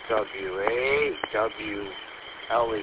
W-A-W-L-E.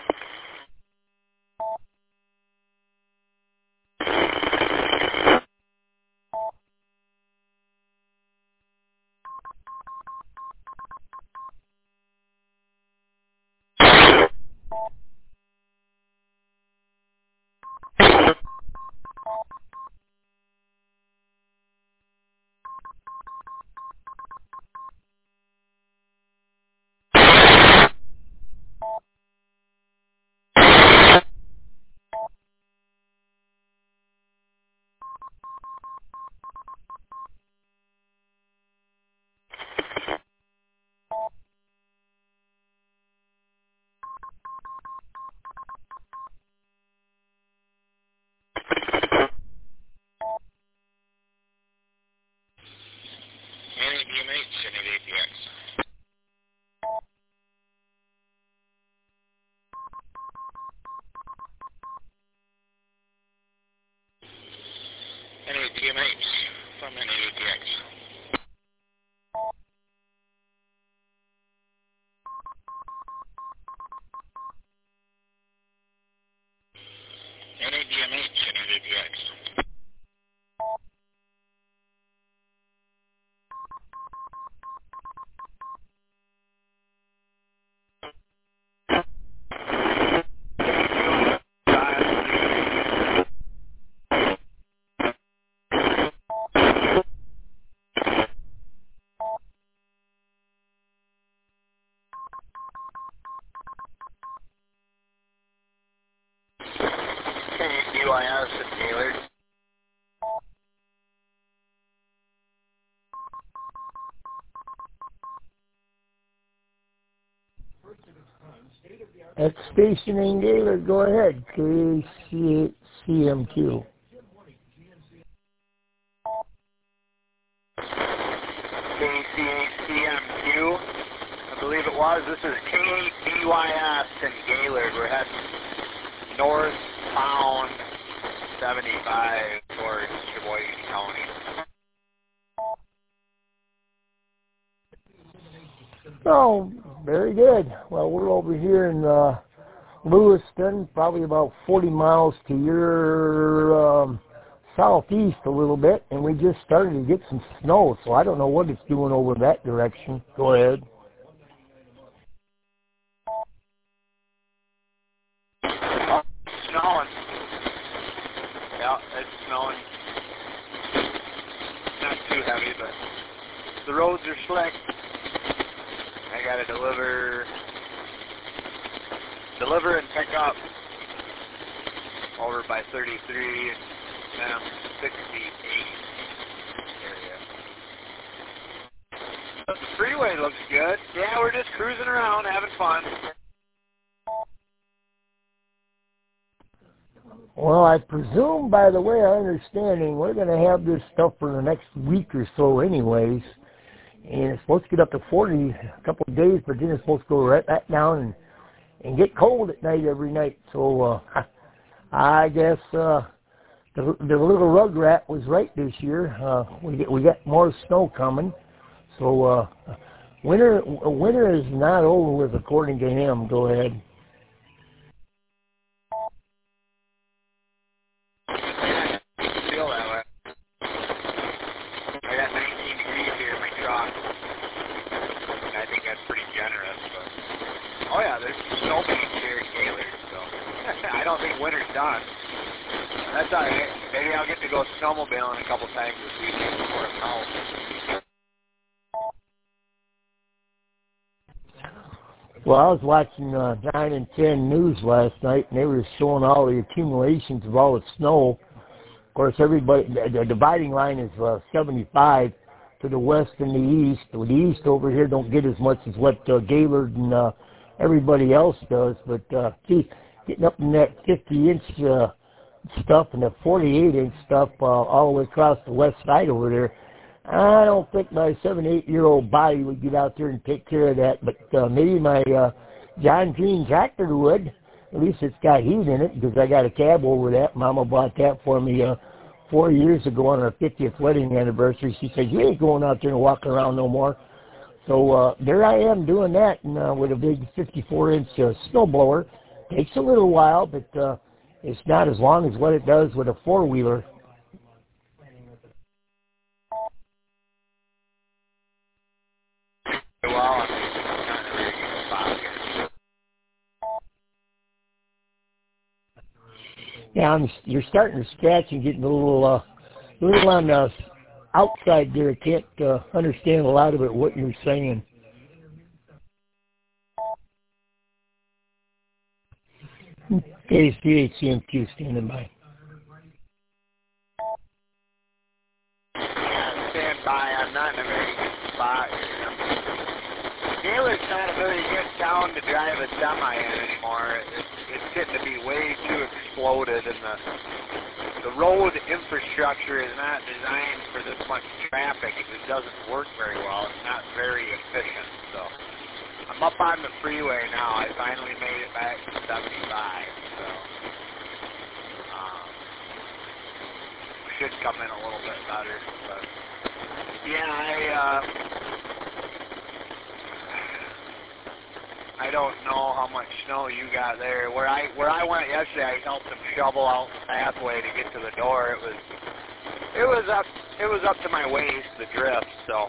NADMH, NADPX. NADMH from NADPX. NADMH, NADPX. KDYS and Gaylord. At Station in Gaylord, go ahead, KCMQ. KCMQ, I believe it was. This is KDYS and Gaylord. We're heading northbound 75 towards Sheboygan County. Oh, very good. Well, we're over here in Lewiston, probably about 40 miles to your southeast a little bit, and we just started to get some snow, so I don't know what it's doing over that direction. Go ahead. Oh, it's snowing. Yeah, it's snowing. Not too heavy, but the roads are slick. I gotta deliver and pick up over by 33 and then I'm 68 area. But the freeway looks good. Yeah, we're just cruising around, having fun. Well, I presume, by the way, our understanding, we're going to have this stuff for the next week or so anyways. And it's supposed to get up to 40 a couple of days, but then it's supposed to go right back down and get cold at night every night. So I guess the little rugrat was right this year. We got more snow coming. So winter is not over with, according to him. Go ahead. Feel that way. I got 19 degrees here in my truck. And I think that's pretty generous, but oh yeah, there's snow banks here in Gaylord, so I don't think winter's done. That's alright. Maybe I'll get to go snowmobiling a couple times this weekend before it's out. Well, I was watching 9 and 10 news last night, and they were showing all the accumulations of all the snow. Of course, everybody, the dividing line is 75 to the west and the east. The east over here don't get as much as what Gaylord and everybody else does, but getting up in that 50-inch stuff and the 48-inch stuff all the way across the west side over there, I don't think my 7, 8-year-old body would get out there and take care of that, but maybe my John Green tractor would. At least it's got heat in it, because I got a cab over that. Mama bought that for me 4 years ago on our 50th wedding anniversary. She said, you ain't going out there and walking around no more. So there I am doing that with a big 54-inch snowblower. Takes a little while, but it's not as long as what it does with a four-wheeler. Well, I'm not in a very good spot here. Yeah, you're starting to scratch and getting a little on the outside there. I can't understand a lot of it, what you're saying. Okay, CHCMQ standing by. Yeah, stand by. I'm not in a very good spot here. Gaylord's not a very good town to drive a semi in anymore. It's getting to be way too exploded, and the road infrastructure is not designed for this much traffic. It doesn't work very well. It's not very efficient. So I'm up on the freeway now. I finally made it back to 75. So should come in a little bit better. But yeah, I don't know how much snow you got there. Where I went yesterday, I helped them shovel out the pathway to get to the door. It was up to my waist, the drift. So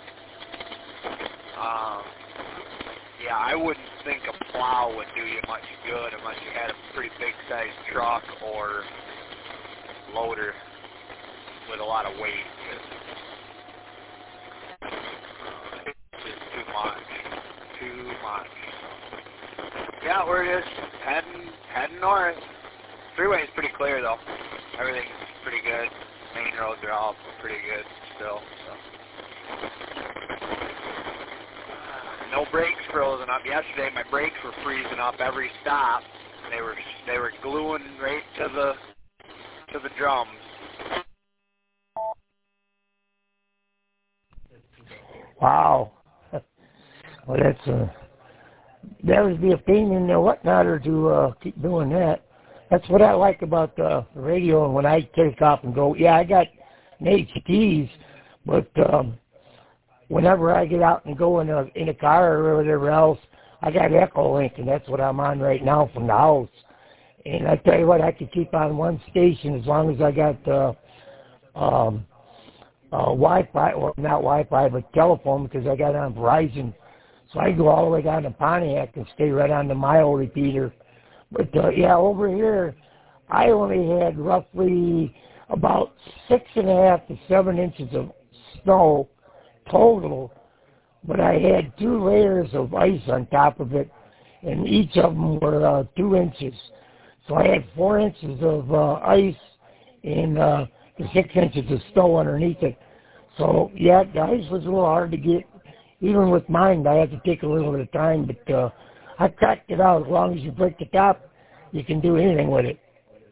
yeah, I wouldn't think a plow would do you much good unless you had a pretty big sized truck or loader with a lot of weight. It's just too much. Yeah, we're just heading north. Freeway's pretty clear though. Everything's pretty good. Main roads are all pretty good still. So. No brakes frozen up. Yesterday my brakes were freezing up every stop. They were gluing right to the drums. Wow. Well, that would be a pain in the whatnotter to keep doing that. That's what I like about the radio, and when I take off and go, yeah, I got an HTs, but whenever I get out and go in a car or whatever else, I got Echolink, and that's what I'm on right now from the house. And I tell you what, I could keep on one station as long as I got Wi-Fi, or not Wi-Fi, but telephone, because I got on Verizon. So I go all the way down to Pontiac and stay right on the mile repeater. But yeah, over here, I only had roughly about 6.5 to 7 inches of snow total, but I had 2 layers of ice on top of it, and each of them were 2 inches. So I had 4 inches of ice and 6 inches of snow underneath it. So yeah, the ice was a little hard to get. Even with mine, I had to take a little bit of time, but I cracked it out. As long as you break the top, you can do anything with it.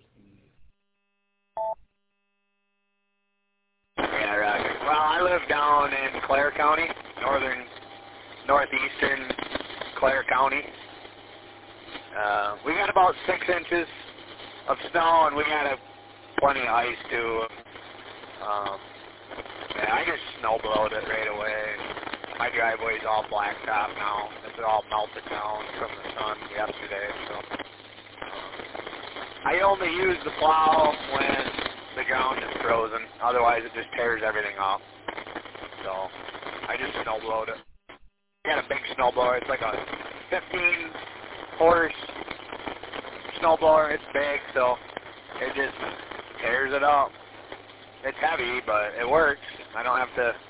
Yeah, Roger. Well, I live down in Clare County, northeastern Clare County. We got about 6 inches of snow, and we got plenty of ice too. Yeah, I just snowblowed it right away. My driveway's all blacktop now. It's all melted down from the sun yesterday. So I only use the plow when the ground is frozen. Otherwise, it just tears everything off. So I just snowblowed it. I got a big snowblower. It's like a 15-horse snowblower. It's big, so it just tears it up. It's heavy, but it works. I don't have to,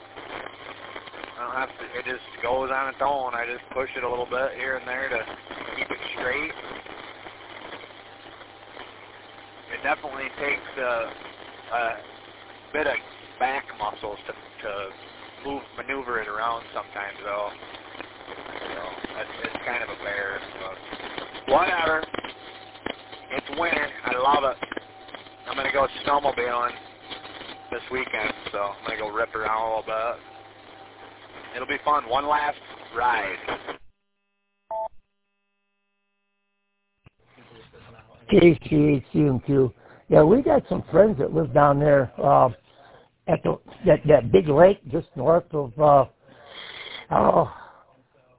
it just goes on its own. I just push it a little bit here and there to keep it straight. It definitely takes a bit of back muscles to maneuver it around sometimes, though. So it's kind of a bear, but whatever. It's winter. I love it. I'm going to go snowmobiling this weekend, so I'm going to go rip around a little bit. It'll be fun. One last ride. KCHCMQ. Yeah, we got some friends that live down there at that big lake just north of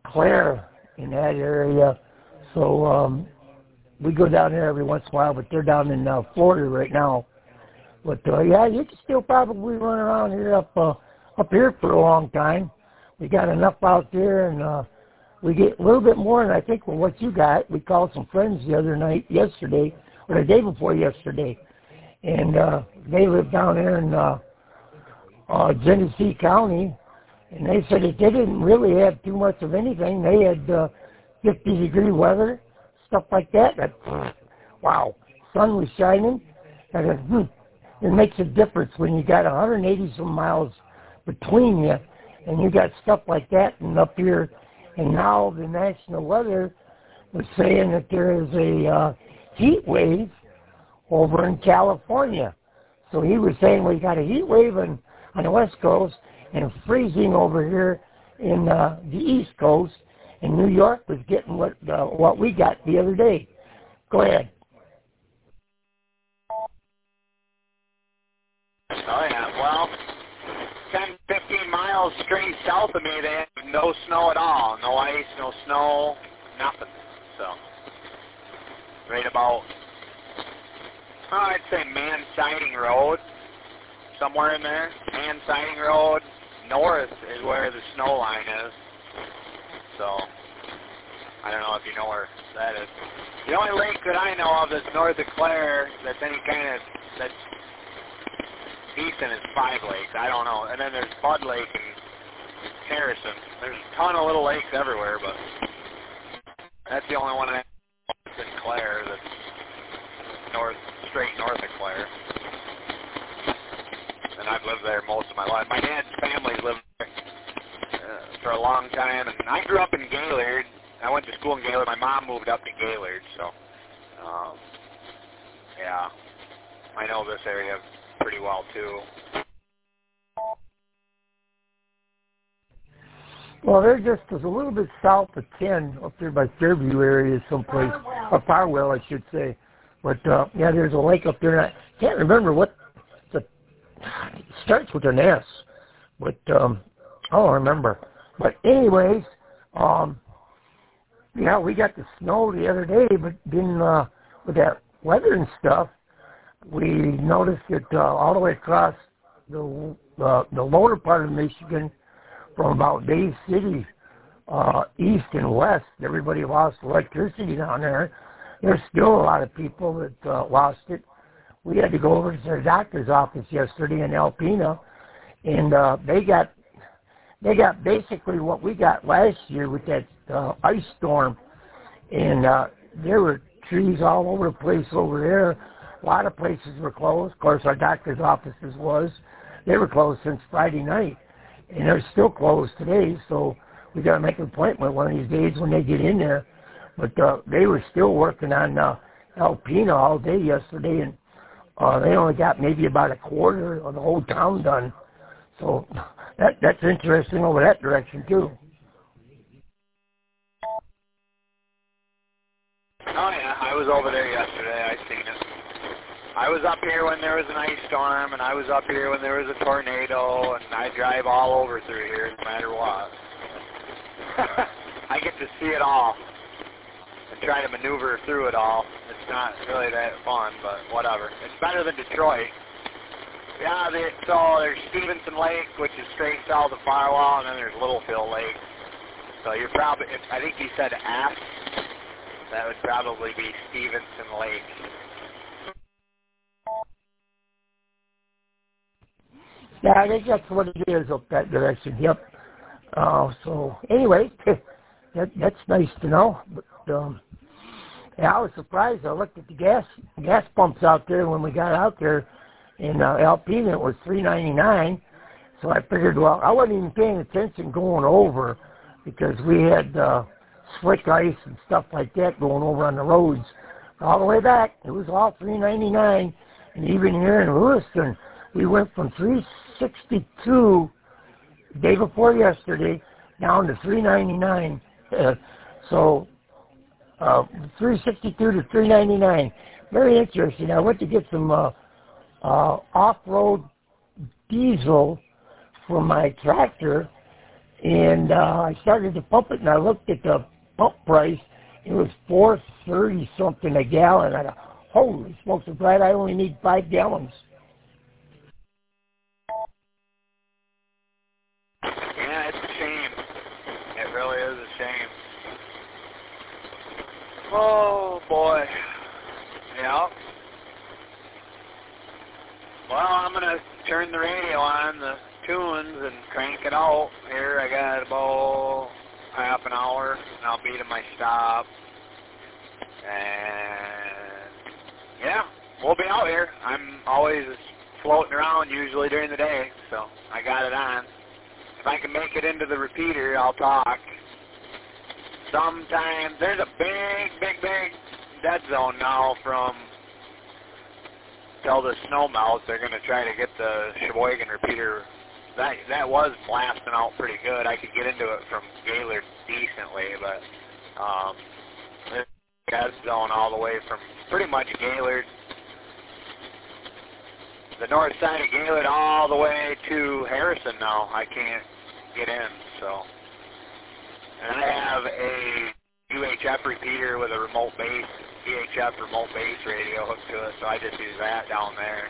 Claire in that area. So we go down there every once in a while, but they're down in Florida right now. But yeah, you can still probably run around here up here for a long time. We got enough out there, and we get a little bit more than I think from what you got. We called some friends the other night, yesterday, or the day before yesterday, and they live down there in Genesee County, and they said that they didn't really have too much of anything. They had 50-degree weather, stuff like that. Wow, sun was shining. And it makes a difference when you got 180 some miles between you, and you got stuff like that. And up here, and now the national weather was saying that there is a heat wave over in California. So he was saying we got a heat wave on the West Coast and freezing over here in the East Coast, and New York was getting what we got the other day. Go ahead. Oh, yeah. Well, 10, 15 miles straight south of me, they have no snow at all. No ice, no snow, nothing. So, right about, I'd say Man Siding Road, somewhere in there. Man Siding Road north is where the snow line is. So, I don't know if you know where that is. The only lake that I know of that's north of Clare that's any kind of, that's decent is Five Lakes. I don't know. And then there's Bud Lake and Harrison. There's a ton of little lakes everywhere, but that's the only one that's in Clare that's straight north of Clare. And I've lived there most of my life. My dad's family's lived there for a long time, and I grew up in Gaylord. I went to school in Gaylord. My mom moved up to Gaylord, so yeah, I know this area pretty well too. Well, they're just a little bit south of 10 up there by Fairview area someplace, or Farwell, I should say. But yeah, there's a lake up there. And I can't remember what it starts with an S, but I don't remember. But anyways, yeah, we got the snow the other day, but then with that weather and stuff, we noticed that all the way across the lower part of Michigan, from about Bay City east and west, everybody lost electricity down there. There's still a lot of people that lost it. We had to go over to their doctor's office yesterday in Alpena, and they got basically what we got last year with that ice storm, and there were trees all over the place over there. A lot of places were closed. Of course, our doctor's offices they were closed since Friday night, and they're still closed today, so we got to make an appointment one of these days when they get in there. But they were still working on Alpena all day yesterday, and they only got maybe about a quarter of the whole town done. So that's interesting over that direction, too. Oh, yeah, I was over there yesterday. I seen it. I was up here when there was an ice storm, and I was up here when there was a tornado, and I drive all over through here no matter what. I get to see it all and try to maneuver through it all. It's not really that fun, but whatever. It's better than Detroit. Yeah, so there's Stevenson Lake, which is straight south of Firewall, and then there's Littlefield Lake. So you're probably, I think you said Ass, that would probably be Stevenson Lake. Yeah, I think that's what it is up that direction. Yep. So anyway, that's nice to know. But yeah, I was surprised. I looked at the gas pumps out there when we got out there in Alpena. It was $3.99. So I figured, well, I wasn't even paying attention going over because we had slick ice and stuff like that going over on the roads. All the way back, it was all $3.99. And even here in Lewiston, we went from $3.62 the day before yesterday down to $3.99. So $3.62 to $3.99. Very interesting. I went to get some off-road diesel for my tractor, And I started to pump it, and I looked at the pump price. It was $4.30 something a gallon. I thought, holy smokes! I'm glad I only need 5 gallons. Yeah, it's a shame. It really is a shame. Oh boy. Yeah. Well, I'm gonna turn the radio on, the tunes, and crank it out. Here, I got about half an hour, and I'll be to my stop. And yeah, we'll be out here. I'm always floating around usually during the day, so I got it on. If I can make it into the repeater, I'll talk. Sometimes there's a big dead zone now from till the snow melts. They're going to try to get the Sheboygan repeater. That was blasting out pretty good. I could get into it from Gaylord decently, but there's a dead zone all the way from pretty much Gaylord, the north side of Gaylord, all the way to Harrison now. I can't get in, so. And I have a UHF repeater with a remote base, VHF remote base radio hooked to it, so I just use that down there.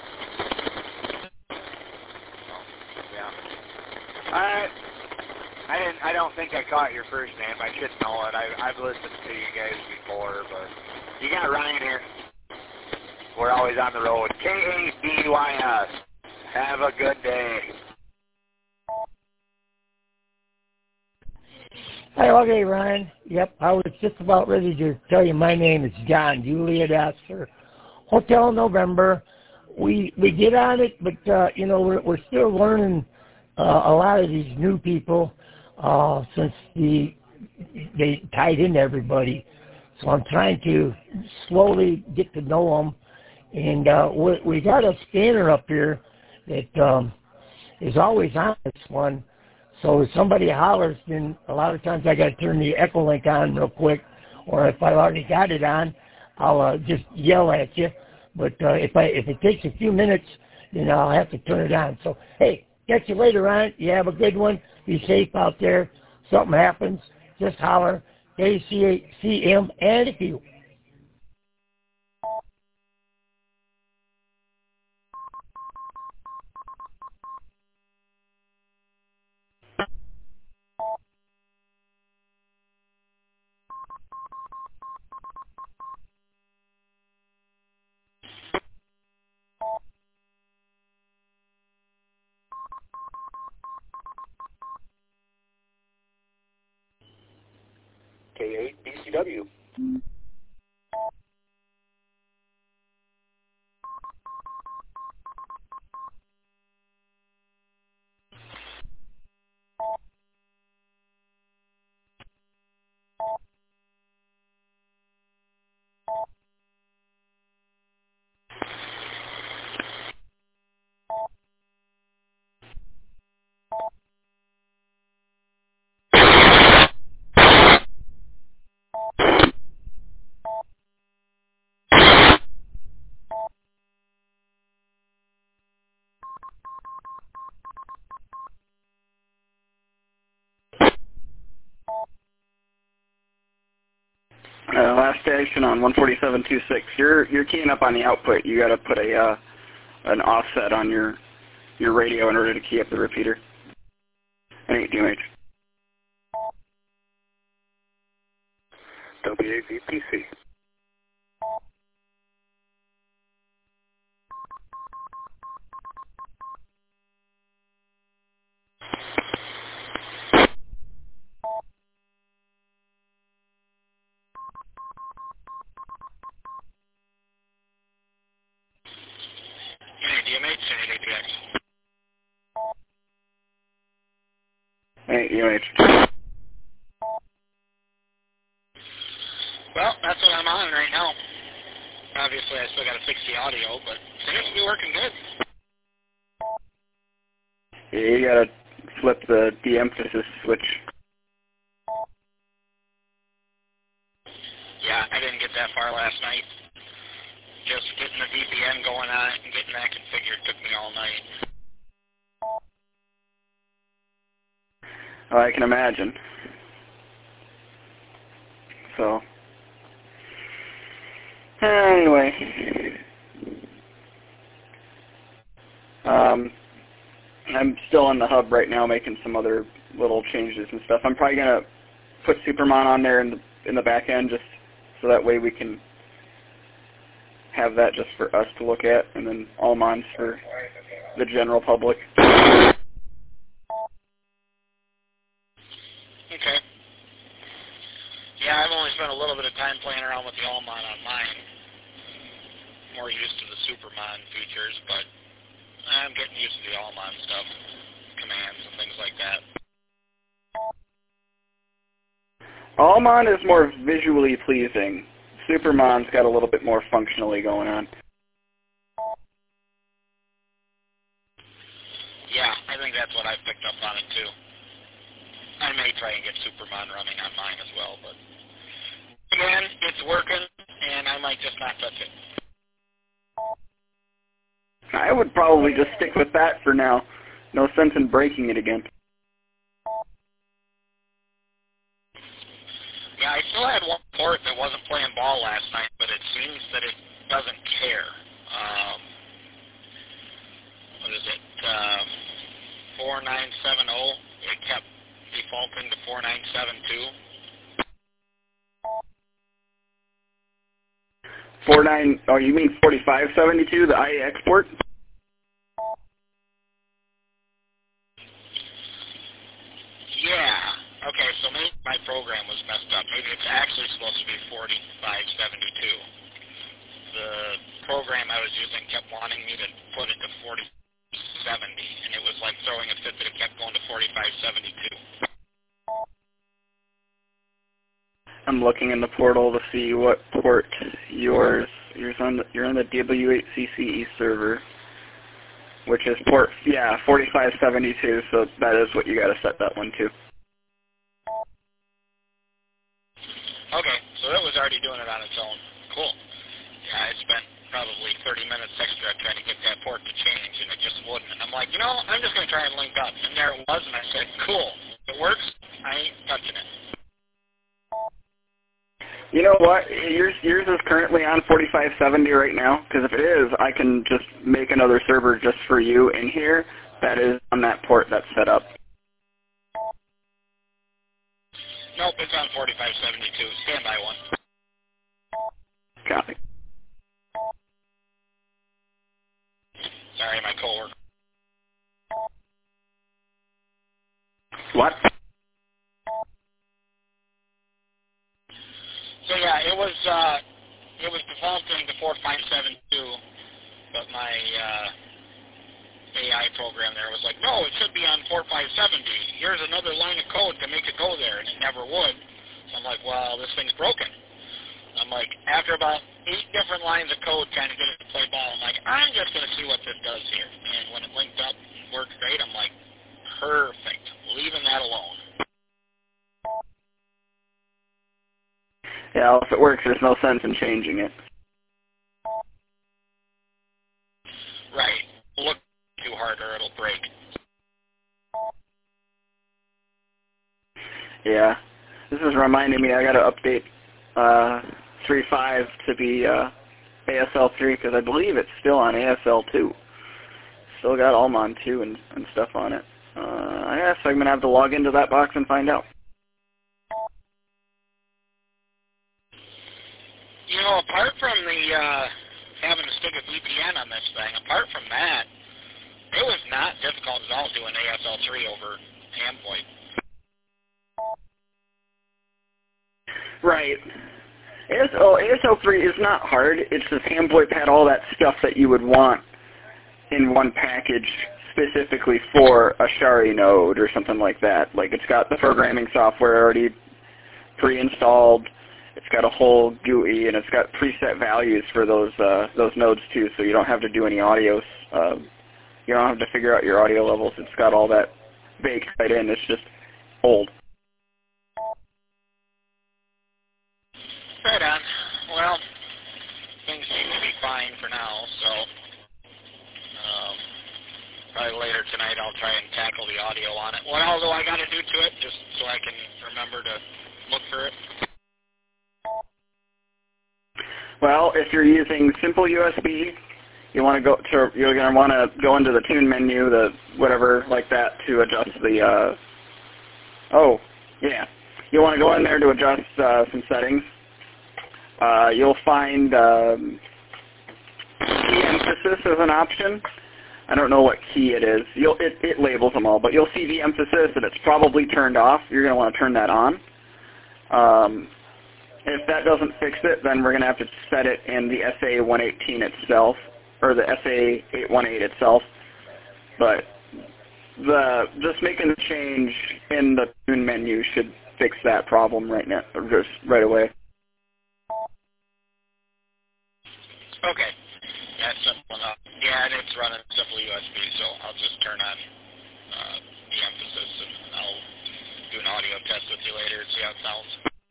So, yeah. Alright. I don't think I caught your first name. I should know it. I've listened to you guys before, but you got Ryan here. We're always on the road. KADYS. Have a good day. Hi, okay, Ryan. Yep, I was just about ready to tell you my name is John Juliet Oscar, Hotel November. We get on it, but you know, we're still learning a lot of these new people since they tied in everybody. So I'm trying to slowly get to know them. And we got a scanner up here that is always on this one. So if somebody hollers, then a lot of times I got to turn the echo link on real quick. Or if I already got it on, I'll just yell at you. But if it takes a few minutes, then I'll have to turn it on. So, hey, catch you later, Ryan. You have a good one. Be safe out there. Something happens, just holler. KCM and if you. K8DCW. Last station on 147.26. You're keying up on the output. You got to put an offset on your radio in order to key up the repeater. Any DMH. WAVPC. DMH, Senate APX. Hey, DMH. Well, that's what I'm on right now. Obviously, I still got to fix the audio, but it seems to be working good. Yeah, you got to flip the de-emphasis switch. Yeah, I didn't get that far last night. Just getting the VPN going on it and getting that configured took me all night. Oh, I can imagine. So, anyway, I'm still on the hub right now making some other little changes and stuff. I'm probably going to put Supermon on there in the back end just so that way we can have that just for us to look at, and then Allmon's for the general public. Okay. Yeah, I've only spent a little bit of time playing around with the Allmon on mine. More used to the Supermon features, but I'm getting used to the Allmon stuff, commands and things like that. Allmon is more visually pleasing. Supermon's got a little bit more functionally going on. Yeah, I think that's what I've picked up on it too. I may try and get Supermon running on mine as well, but again, it's working, and I might just not touch it. I would probably just stick with that for now. No sense in breaking it again. Yeah, I still had one port that wasn't playing ball last night, but it seems that it doesn't care. What is it? 4970. It kept defaulting to 4972. 49. Oh, you mean 4572, the IE export? Yeah. Okay, so maybe my program was messed up. Maybe it's actually supposed to be 4572. The program I was using kept wanting me to put it to 4070, and it was like throwing a fit that it kept going to 4572. I'm looking in the portal to see what port you're on the W8CCE server, which is port 4572. So that is what you got to set that one to. Okay, so that was already doing it on its own. Cool. Yeah, I spent probably 30 minutes extra trying to get that port to change, and it just wouldn't. And I'm like, I'm just going to try and link up. And there it was, and I said, cool. If it works, I ain't touching it. You know what? Yours is currently on 4570 right now, because if it is, I can just make another server just for you in here that is on that port that's set up. Nope, it's on 4572. Standby one. Copy. Sorry, my coworker. What? So yeah, it was defaulting to 4572, but my AI program there was like, no, it should be on 4570. Here's another line of code to make it go there, and it never would. So I'm like, well, this thing's broken. I'm like, after about 8 different lines of code trying to get it to play ball, I'm like, I'm just going to see what this does here. And when it linked up and worked great, I'm like, perfect. Leaving that alone. Yeah, if it works, there's no sense in changing it. Right. Look too hard or it'll break. Yeah. This is reminding me I got to update 3.5 to be ASL 3, because I believe it's still on ASL 2. Still got Allmon 2 and stuff on it. I guess I'm going to have to log into that box and find out. Apart from the having to stick a VPN on this thing, apart from that, it was not difficult at all doing ASL 3 over Amboy. Right. ASL 3 is not hard. It's just Hamvoip had all that stuff that you would want in one package specifically for a Shari node or something like that. Like, it's got the programming software already pre-installed. It's got a whole GUI, and it's got preset values for those nodes too, so you don't have to do any audios. You don't have to figure out your audio levels. It's got all that baked right in. It's just old. Right on. Well, things seem to be fine for now, so probably later tonight I'll try and tackle the audio on it. What all do I got to do to it, just so I can remember to look for it? Well, if you're using simple USB, you're going to want to go into the tune menu, the whatever like that, to adjust the. You want to go in there to adjust some settings. You'll find key emphasis as an option. I don't know what key it is. It labels them all, but you'll see the emphasis, and it's probably turned off. You're going to want to turn that on. If that doesn't fix it, then we're going to have to set it in the SA118 itself, or the SA818 itself. But just making the change in the tune menu should fix that problem right now, or just right away. Okay. That's simple enough. Yeah, and it's running simple USB, so I'll just turn on the emphasis, and I'll do an audio test with you later and see how it sounds.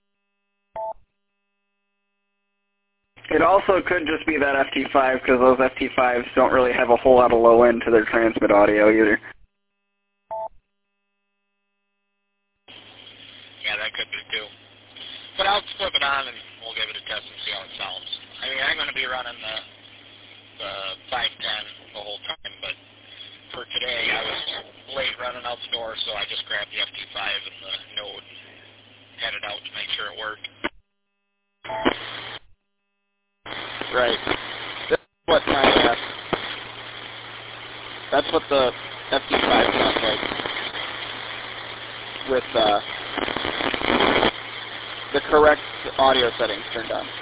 It also could just be that FT5, because those FT5s don't really have a whole lot of low end to their transmit audio either. Yeah, that could be too. But I'll flip it on and we'll give it a test and see how it sounds. I mean, I'm going to be running the 510 the whole time, but for today I was late running out the door, so I just grabbed the FT5 and the Node and headed out to make sure it worked. Right. That's what the FT5 sounds like, with the correct audio settings turned on.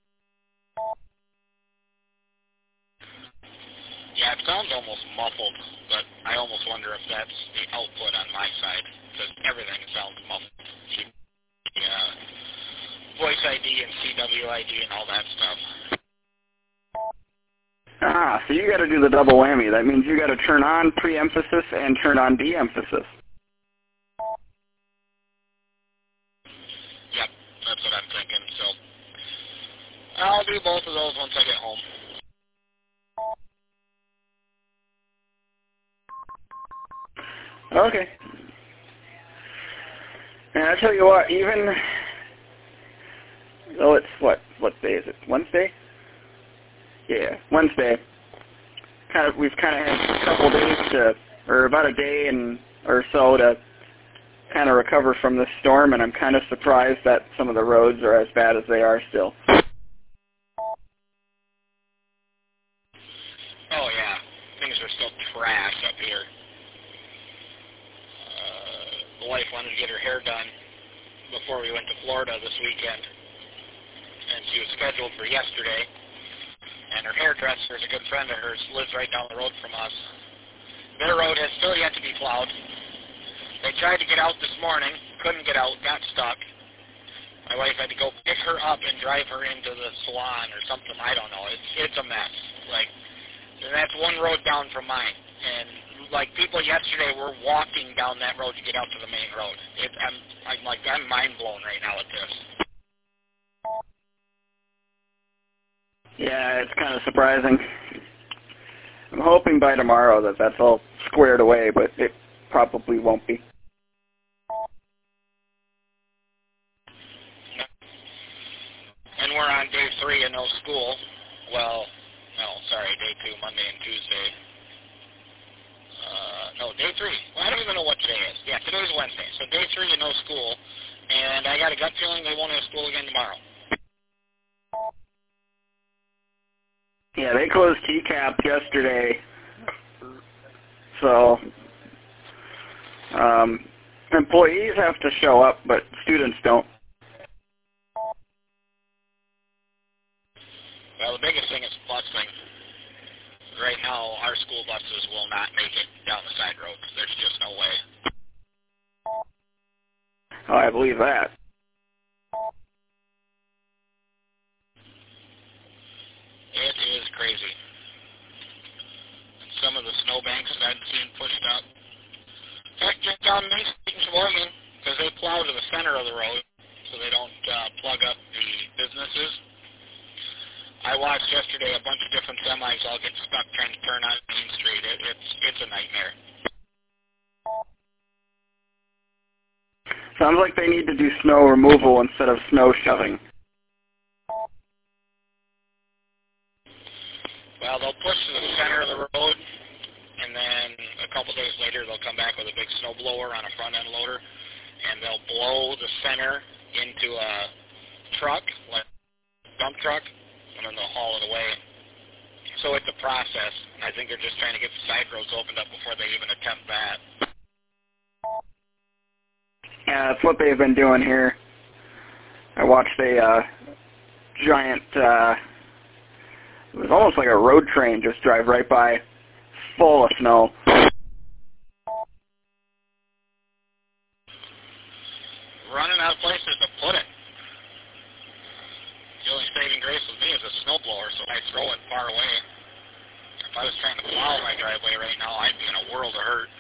Yeah, it sounds almost muffled, but I almost wonder if that's the output on my side, because everything sounds muffled. Voice ID and CWID and all that stuff. Ah, so you got to do the double whammy. That means you got to turn on pre-emphasis and turn on de-emphasis. Yep, that's what I'm thinking, so I'll do both of those once I get home. Okay. And I tell you what, even though it's what day is it? Wednesday? Yeah, Wednesday. We've kind of had a couple days or about a day or so to kind of recover from this storm, and I'm kind of surprised that some of the roads are as bad as they are still. Oh yeah, things are still trash up here. The wife wanted to get her hair done before we went to Florida this weekend, and she was scheduled for yesterday. And her hairdresser is a good friend of hers, lives right down the road from us. Their road has still yet to be plowed. They tried to get out this morning, couldn't get out, got stuck. My wife had to go pick her up and drive her into the salon or something. I don't know. It's a mess. And that's one road down from mine. And people yesterday were walking down that road to get out to the main road. I'm mind blown right now at this. Yeah, it's kind of surprising. I'm hoping by tomorrow that that's all squared away, but it probably won't be. And we're on day 3 and no school. Well, day 2, Monday and Tuesday. Day 3. Well, I don't even know what today is. Yeah, today's Wednesday. So day 3 and no school. And I got a gut feeling they won't have school again tomorrow. Yeah, they closed TCAP yesterday, so employees have to show up, but students don't. Well, the biggest thing is busing. Right now, our school buses will not make it down the side roads. There's just no way. Oh, I believe that. It is crazy. And some of the snowbanks that I've seen pushed up. In fact, just down Main Street in Sheboygan, because they plow to the center of the road so they don't plug up the businesses. I watched yesterday a bunch of different semis all get stuck trying to turn on Main Street. street. It's a nightmare. Sounds like they need to do snow removal instead of snow shoving. Well, they'll push to the center of the road, and then a couple days later they'll come back with a big snow blower on a front-end loader, and they'll blow the center into a truck, like a dump truck, and then they'll haul it away. So it's a process. I think they're just trying to get the side roads opened up before they even attempt that. Yeah, that's what they've been doing here. I watched a giant, it was almost like a road train just drive right by, full of snow. Running out of places to put it. The only saving grace with me is a snowblower, so I throw it far away. If I was trying to plow my driveway right now, I'd be in a world of hurt.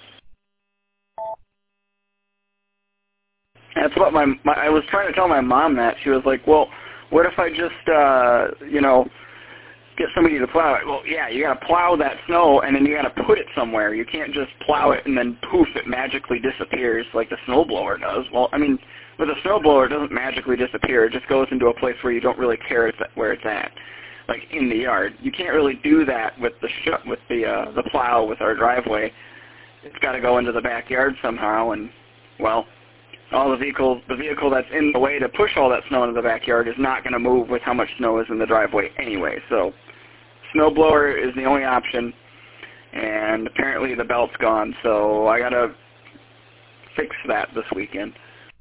That's what I was trying to tell my mom that. She was like, well, what if I just, get somebody to plow it? Well, yeah, you got to plow that snow, and then you got to put it somewhere. You can't just plow it and then poof, it magically disappears like the snowblower does. Well, I mean, with a snowblower, it doesn't magically disappear. It just goes into a place where you don't really care where it's at, like in the yard. You can't really do that with the plow with our driveway. It's got to go into the backyard somehow, and well, the vehicle that's in the way to push all that snow into the backyard is not going to move with how much snow is in the driveway anyway. So snowblower is the only option, and apparently the belt's gone, so I got to fix that this weekend.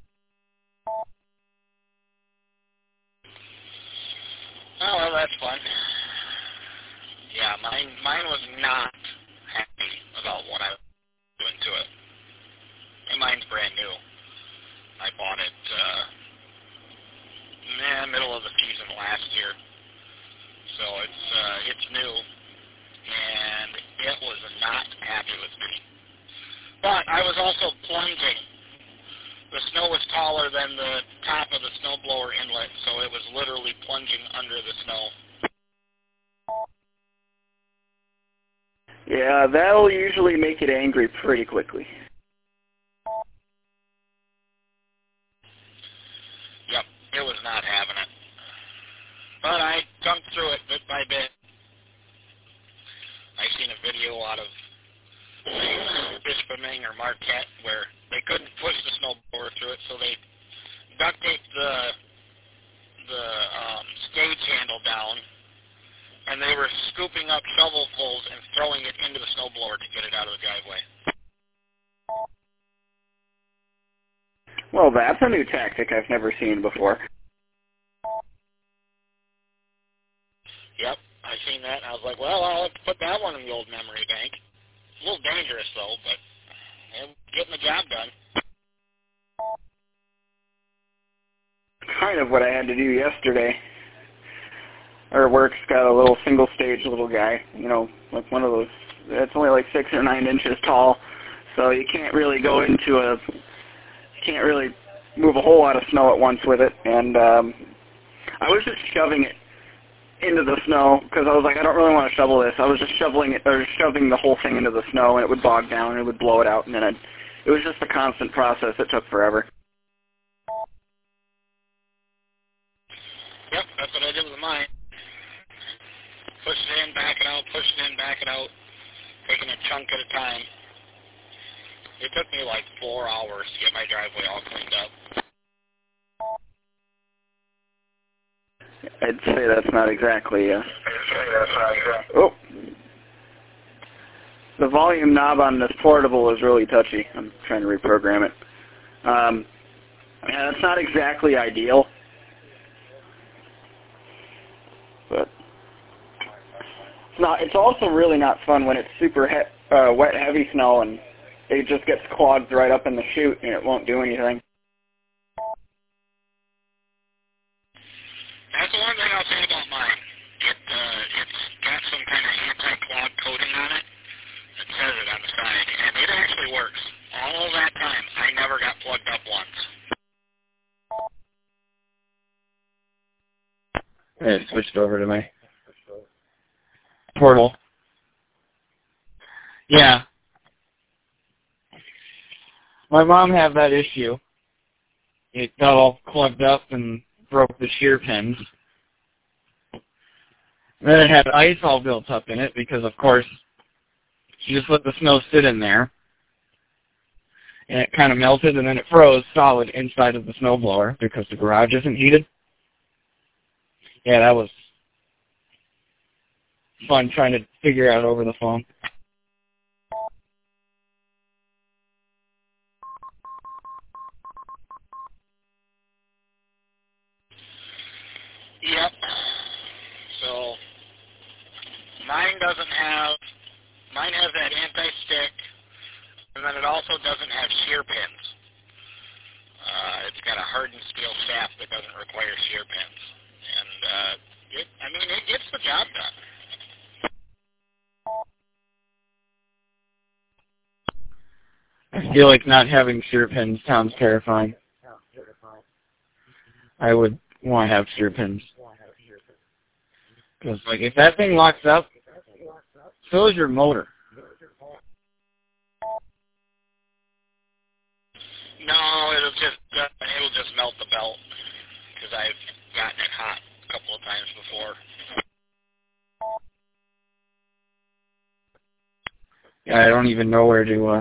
Oh, well, that's fun. Yeah, mine was not happy about what I was doing to it. And mine's brand new. I bought it middle of the season last year, so it's new, and it was not happy with me. But I was also plunging. The snow was taller than the top of the snowblower inlet, so it was literally plunging under the snow. Yeah, that'll usually make it angry pretty quickly. Yep, it was not having it. But I jumped through it bit by bit. I seen a video out of Bispeming or Marquette where they couldn't push the snowblower through it, so they duct taped the stage handle down, and they were scooping up shovelfuls and throwing it into the snowblower to get it out of the driveway. Well, that's a new tactic I've never seen before. Yep, I seen that, and I was like, well, I'll have to put that one in the old memory bank. A little dangerous, though, but getting the job done. Kind of what I had to do yesterday. Our work's got a little single-stage little guy, like one of those. It's only like 6 or 9 inches tall, so you can't really can't really move a whole lot of snow at once with it. And I was just shoving it into the snow because I was like, I don't really want to shovel this. I was just shoving the whole thing into the snow, and it would bog down, and it would blow it out, and then it was just a constant process. It took forever. Yep, that's what I did with mine. Push it in, back it out, push it in, back it out, taking a chunk at a time. It took me like 4 hours to get my driveway all cleaned up. I'd say that's not exactly, Oh. The volume knob on this portable is really touchy. I'm trying to reprogram it. Yeah, that's not exactly ideal. But it's also really not fun when it's super wet, heavy snow, and it just gets clogged right up in the chute, and it won't do anything. That's the one thing I'll say about mine. It's got some kind of anti-clog coating on it. It says it on the side, and it actually works. All that time, I never got plugged up once. I switched over to my portal. Yeah. My mom had that issue. It got all plugged up and broke the shear pins. Then it had ice all built up in it because, of course, she just let the snow sit in there. And it kind of melted, and then it froze solid inside of the snowblower because the garage isn't heated. Yeah, that was fun trying to figure out over the phone. Yep. So mine has that anti-stick, and then it also doesn't have shear pins. It's got a hardened steel shaft that doesn't require shear pins. And it gets the job done. I feel like not having shear pins sounds terrifying. I would want to have shear pins. Because, like, if that thing locks up, so is your motor. No, it'll just melt the belt, because I've gotten it hot a couple of times before. Yeah, I don't even know where to,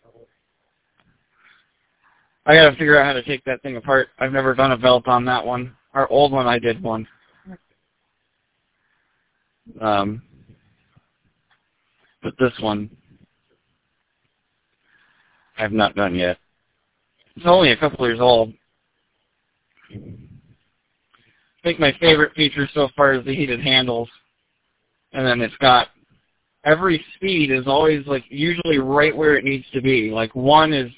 I gotta figure out how to take that thing apart. I've never done a belt on that one. Our old one, I did one. But this one, I've not done yet. It's only a couple years old. I think my favorite feature so far is the heated handles. And then it's got, every speed is always, like, usually right where it needs to be. Like, 1 is,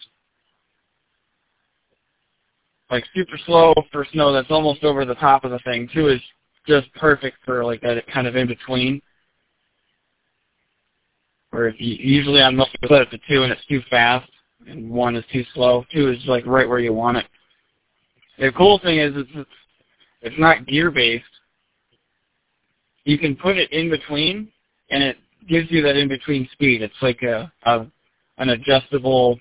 like, super slow for snow that's almost over the top of the thing. 2 is just perfect for, like, that kind of in between. Or if you usually on most set it to 2 and it's too fast, and 1 is too slow. 2 is like right where you want it. The cool thing is it's not gear based. You can put it in between, and it gives you that in between speed. It's like an adjustable,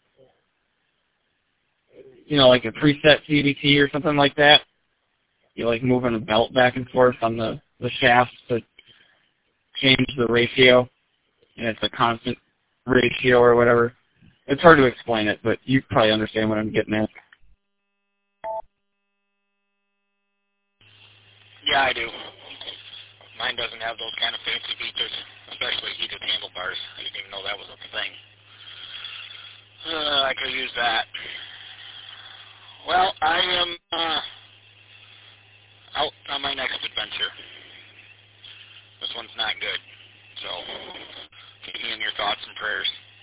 like a preset CVT or something like that. You like moving a belt back and forth on the shaft to change the ratio. And it's a constant ratio or whatever. It's hard to explain it, but you probably understand what I'm getting at. Yeah, I do. Mine doesn't have those kind of fancy features, especially heated handlebars. I didn't even know that was a thing. I could use that. Well, I am out on my next adventure. This one's not good, so keep me in your thoughts and prayers.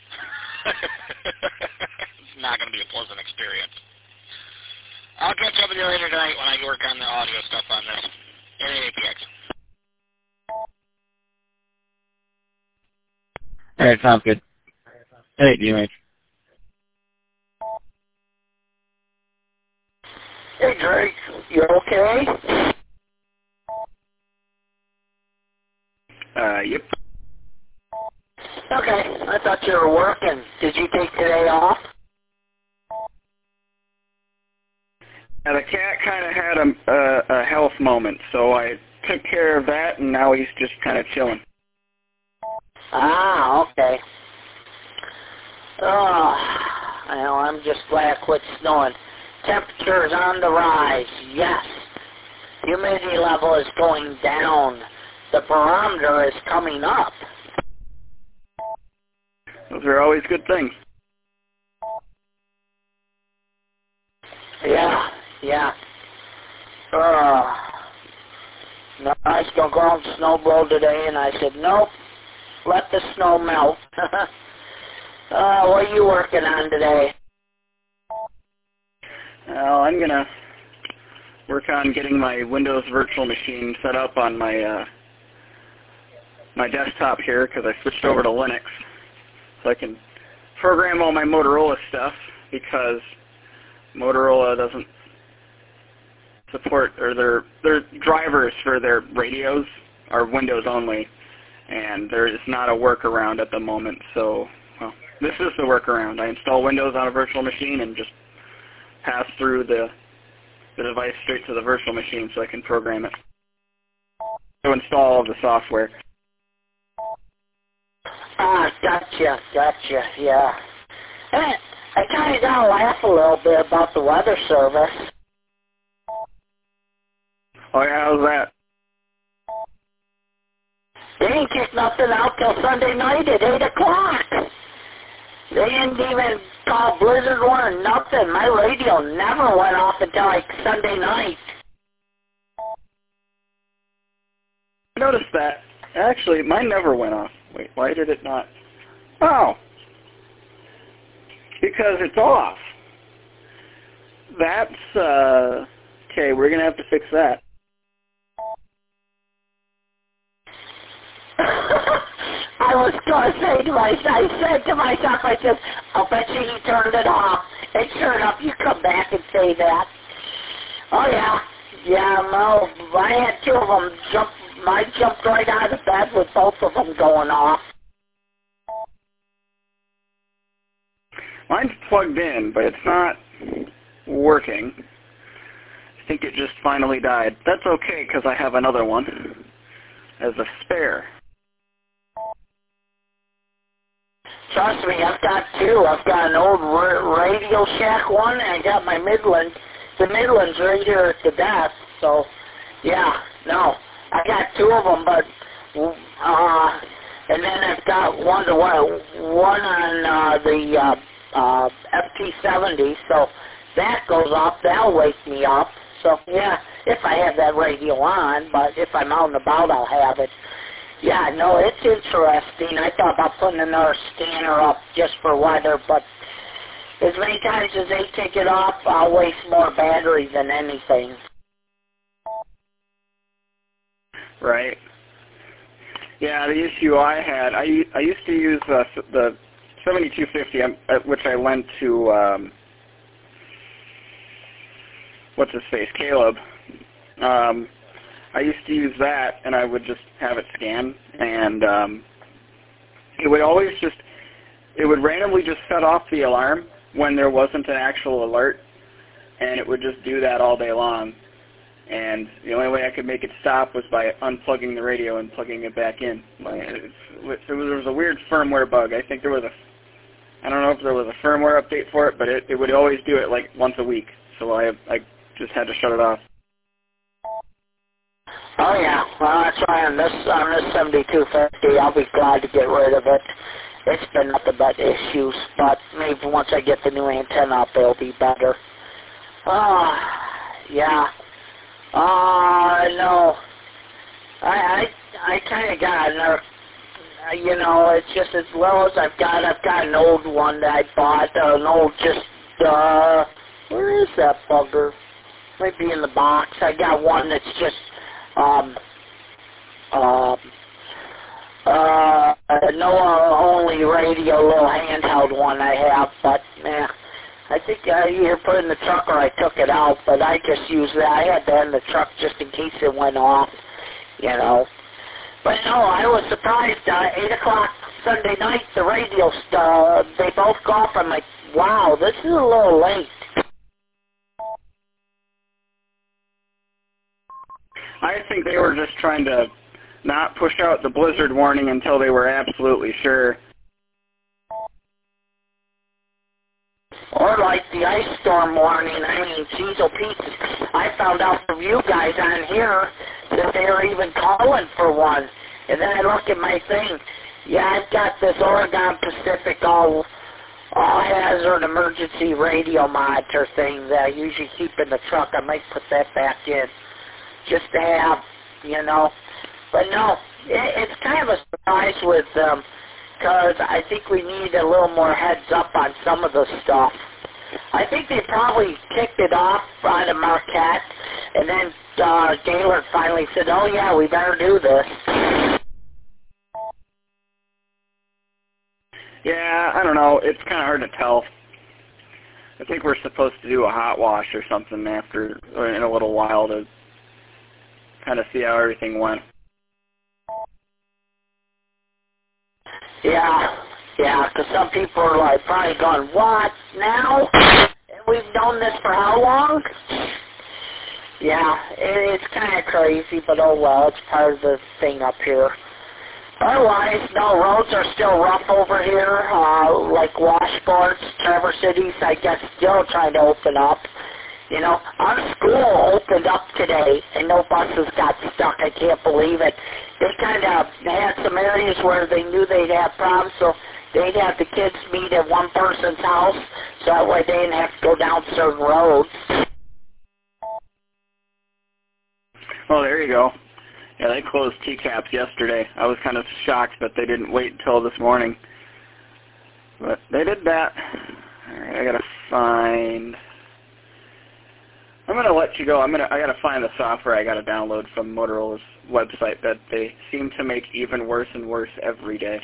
It's not going to be a pleasant experience. I'll catch up with you later tonight when I work on the audio stuff on this. NAPX. All right, sounds good. Hey, DMH. Hey, Drake. You okay? Yep. Okay. I thought you were working. Did you take today off? Now, the cat kind of had a health moment, so I took care of that, and now he's just kind of chilling. Ah, okay. Oh, well, I'm just glad it quit snowing. Temperature's on the rise, yes. Humidity level is going down. The barometer is coming up. Those are always good things. Yeah. No, I was going to go out and snowblow today, and I said, nope, let the snow melt. What are you working on today? Well, I'm going to work on getting my Windows virtual machine set up on my my desktop here, because I switched over to Linux, so I can program all my Motorola stuff, because Motorola doesn't support, or their drivers for their radios are Windows only, and there is not a workaround at the moment. So, well, this is the workaround. I install Windows on a virtual machine and just pass through the device straight to the virtual machine so I can program it. To install all the software. Gotcha, yeah. Hey, I kind of got to laugh a little bit about the weather service. Oh yeah, how's that? They didn't kick nothing out till Sunday night at 8 o'clock. They didn't even call Blizzard Warning, nothing. My radio never went off until like Sunday night. I noticed that. Actually, mine never went off. Wait, why did it not? Oh. Because it's off. That's, okay, we're going to have to fix that. I was going to say to myself, I said, I'll bet you he turned it off. And sure enough, you come back and say that. Oh, yeah. Yeah, no, I had two of them jump. I jumped right out of bed with both of them going off. Mine's plugged in, but it's not working. I think it just finally died. That's okay, because I have another one as a spare. Trust me, I've got two. I've got an old Radio Shack one, and I got my Midland. The Midland's right here at the desk, so, yeah, no. I got two of them, but, and then I've got one on the FT70, so that goes off. That'll wake me up. So, yeah, if I have that radio on, but if I'm out and about, I'll have it. Yeah, no, it's interesting. I thought about putting another scanner up just for weather, but as many times as they take it off, I'll waste more battery than anything. Right. Yeah, the issue I had, I used to use the 7250, which I lent to, what's his face, Caleb. I used to use that, and I would just have it scan, and it would always just, it would randomly just set off the alarm when there wasn't an actual alert, and it would just do that all day long. And the only way I could make it stop was by unplugging the radio and plugging it back in. There was a weird firmware bug. I think there was I don't know if there was a firmware update for it, but it would always do it like once a week. So I just had to shut it off. Oh yeah, well that's why on this 7250, I'll be glad to get rid of it. It's been nothing but issues, but maybe once I get the new antenna up, it'll be better. Yeah. No. I kind of got another, you know, it's just as well as I've got an old one that I bought, an old where is that bugger? Might be in the box. I got one that's just, no only radio, little handheld one I have, but, I think I either put it in the truck or I took it out, but I just used that. I had that in the truck just in case it went off, you know. But no, I was surprised. 8 o'clock Sunday night, the radio they both go off. I'm like, wow, this is a little late. I think they were just trying to not push out the blizzard warning until they were absolutely sure. Or like the ice storm warning. I mean, geez, oh Pete, I found out from you guys on here that they were even calling for one. And then I look at my thing. Yeah, I've got this Oregon Pacific all hazard emergency radio monitor thing that I usually keep in the truck. I might put that back in just to have, you know. But no, it's kind of a surprise with them. Because I think we need a little more heads up on some of the stuff. I think they probably kicked it off on a Marquette, and then Gaylord finally said, oh yeah, we better do this. Yeah, I don't know. It's kind of hard to tell. I think we're supposed to do a hot wash or something after, or in a little while, to kind of see how everything went. Yeah, because some people are like probably going, what, now? And we've known this for how long? Yeah, it's kind of crazy, but oh well, it's part of the thing up here. Otherwise, no, roads are still rough over here, like washboards. Traverse City's, I guess, still trying to open up. You know, our school opened up today, and no buses got stuck. I can't believe it. They kind of had some areas where they knew they'd have problems, so they'd have the kids meet at one person's house, so that way they didn't have to go down certain roads. Oh, there you go. Yeah, they closed TCAPs yesterday. I was kind of shocked that they didn't wait until this morning. But they did that. All right, I got to find... I'm going to let you go. I got to find the software I got to download from Motorola's website that they seem to make even worse and worse every day.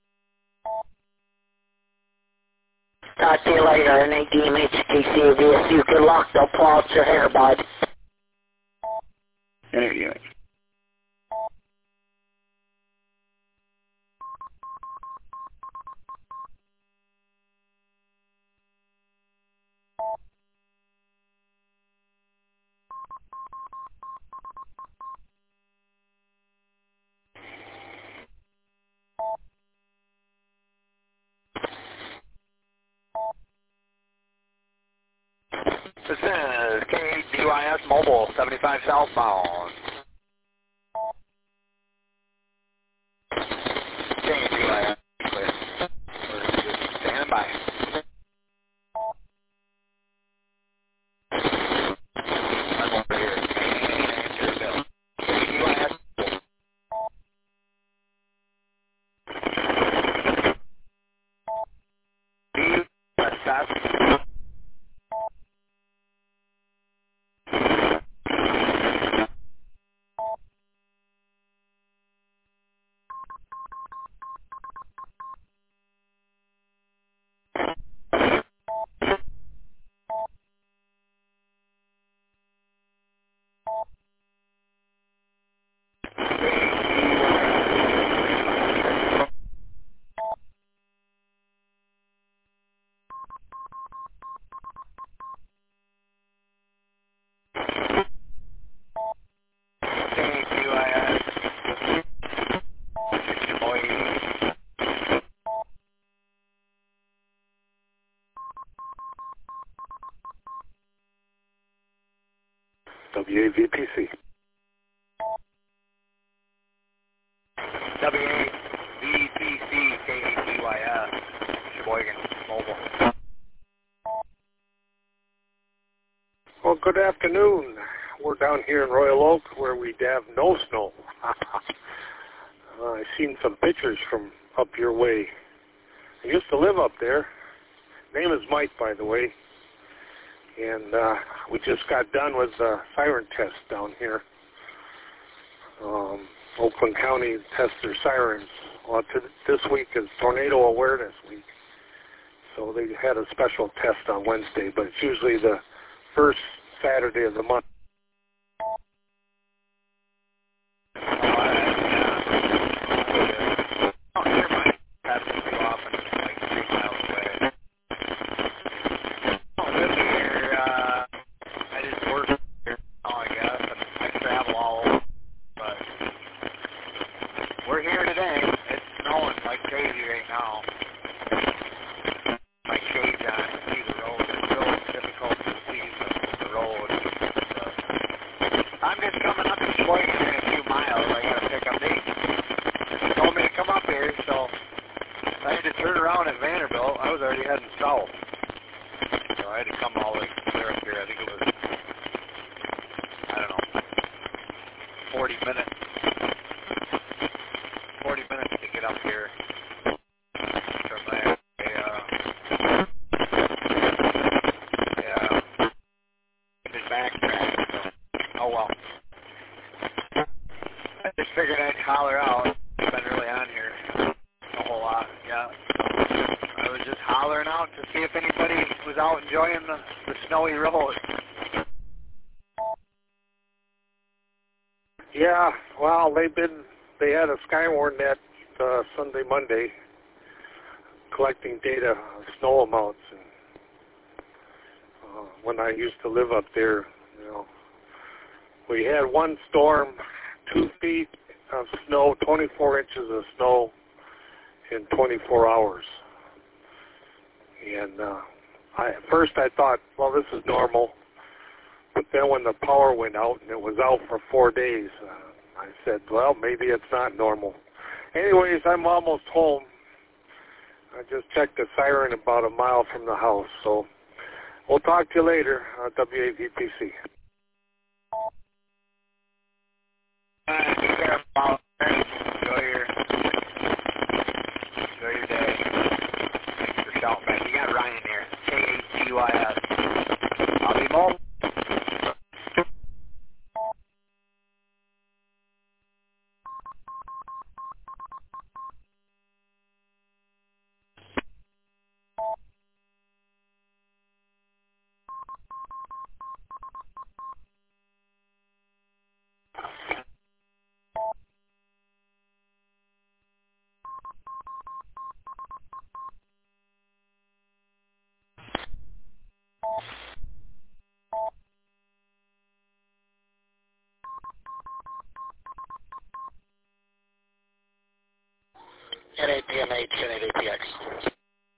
Talk to you later, NADMHTC VSU. Good luck. Don't pull out your hair, bud. Interviewing. This is KDYS Mobile 75 southbound. KDYS, clear. We're just standing by. I'm over here. KDYS. WAVPC. WAVPC, KDYS, Sheboygan Mobile. Well, good afternoon. We're down here in Royal Oak where we have no snow. I've seen some pictures from up your way. I used to live up there. Name is Mike, by the way. And we just got done with the siren test down here. Oakland County tests their sirens. Well, this week is Tornado Awareness Week. So they had a special test on Wednesday, but it's usually the first Saturday of the month. Yeah, well, they had a Skywarn net Sunday, Monday, collecting data on snow amounts. And when I used to live up there, we had one storm, 2 feet of snow, 24 inches of snow in 24 hours. And at first I thought, well, this is normal. But then when the power went out, and it was out for 4 days, I said, well, maybe it's not normal. Anyways, I'm almost home. I just checked the siren about a mile from the house. So we'll talk to you later on WAVPC. Enjoy your day. Thanks for shouting back. You got Ryan here. KAGYS. I'll be home. NAPMH, NADPX.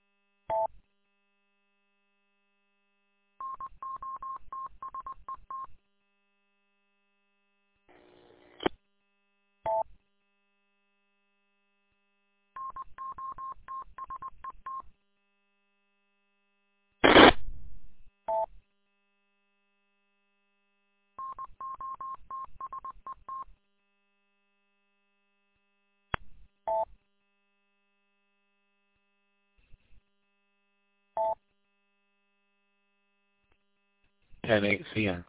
NACN.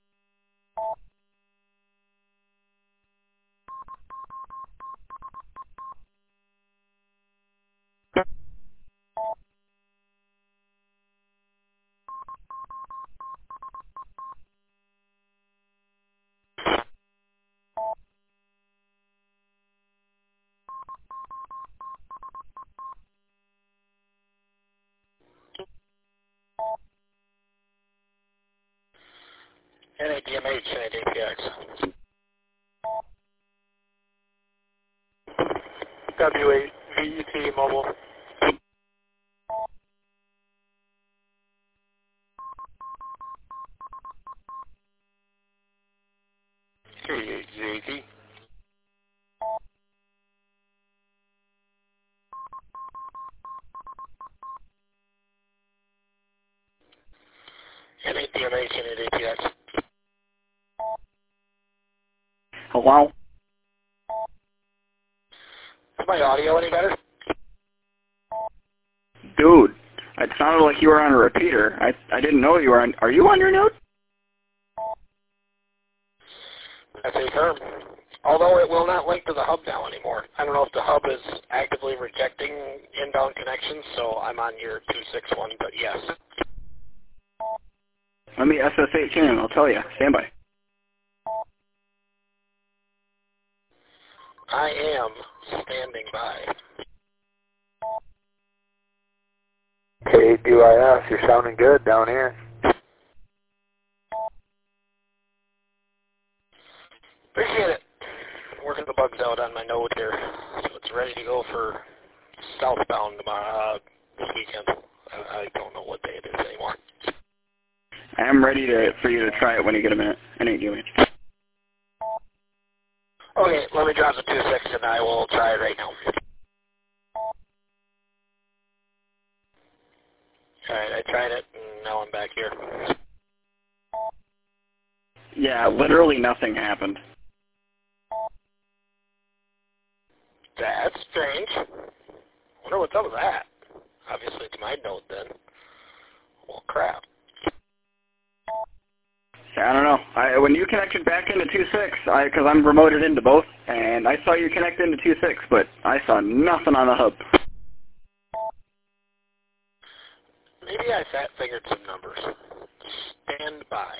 NADMH, NADPX. WAVET mobile. KAGAT. NADMH, NADPX. Hello? Is my audio any better? Dude, it sounded like you were on a repeater. I didn't know you were on... Are you on your note? That's a term. Although it will not link to the hub now anymore. I don't know if the hub is actively rejecting inbound connections, so I'm on your 261, but yes. Let me SSH in and I'll tell you. Stand by. I am standing by. KDYS, you're sounding good down here. Appreciate it. Working the bugs out on my node here, so it's ready to go for southbound tomorrow, this weekend. I don't know what day it is anymore. I am ready for you to try it when you get a minute. Okay, let me drop the 26 and I will try it right now. Alright, I tried it and now I'm back here. Yeah, literally nothing happened. That's strange. Wonder what's up with that. Obviously it's my node then. Well, crap. I don't know. When you connected back into 2.6, because I'm remoted into both, and I saw you connect into 2.6, but I saw nothing on the hub. Maybe I fat-fingered some numbers. Stand by.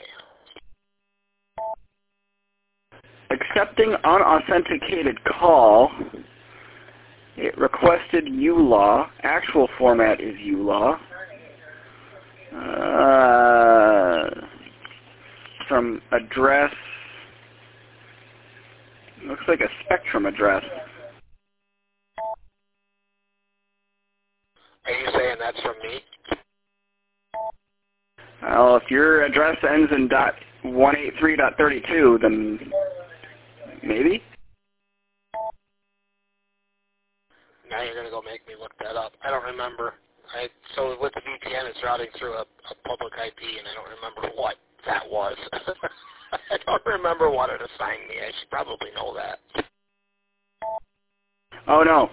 Accepting unauthenticated call. It requested ULAW. Actual format is ULAW. From address, looks like a Spectrum address. Are you saying that's from me? Well, if your address ends in .183.32, then maybe? Now you're going to go make me look that up. I don't remember. So with the VPN, it's routing through a public IP, and I don't remember what that was. I don't remember what it assigned me. I should probably know that. Oh no,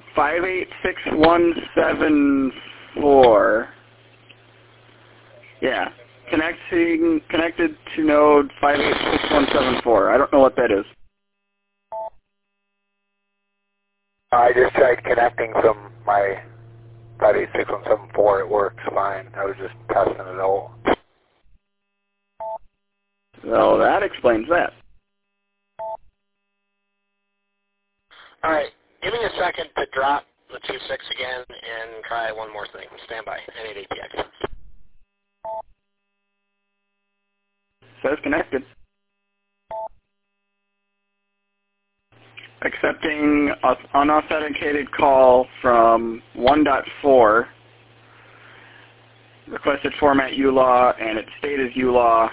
586174. Yeah, connected to node 586174. I don't know what that is. I just tried connecting from my 586174. It works fine. I was just testing it out. So that explains that. All right, give me a second to drop the 2.6 again and try one more thing. Stand by. N8APX. Says connected. Accepting unauthenticated call from 1.4. Requested format ULAW, and its state is ULAW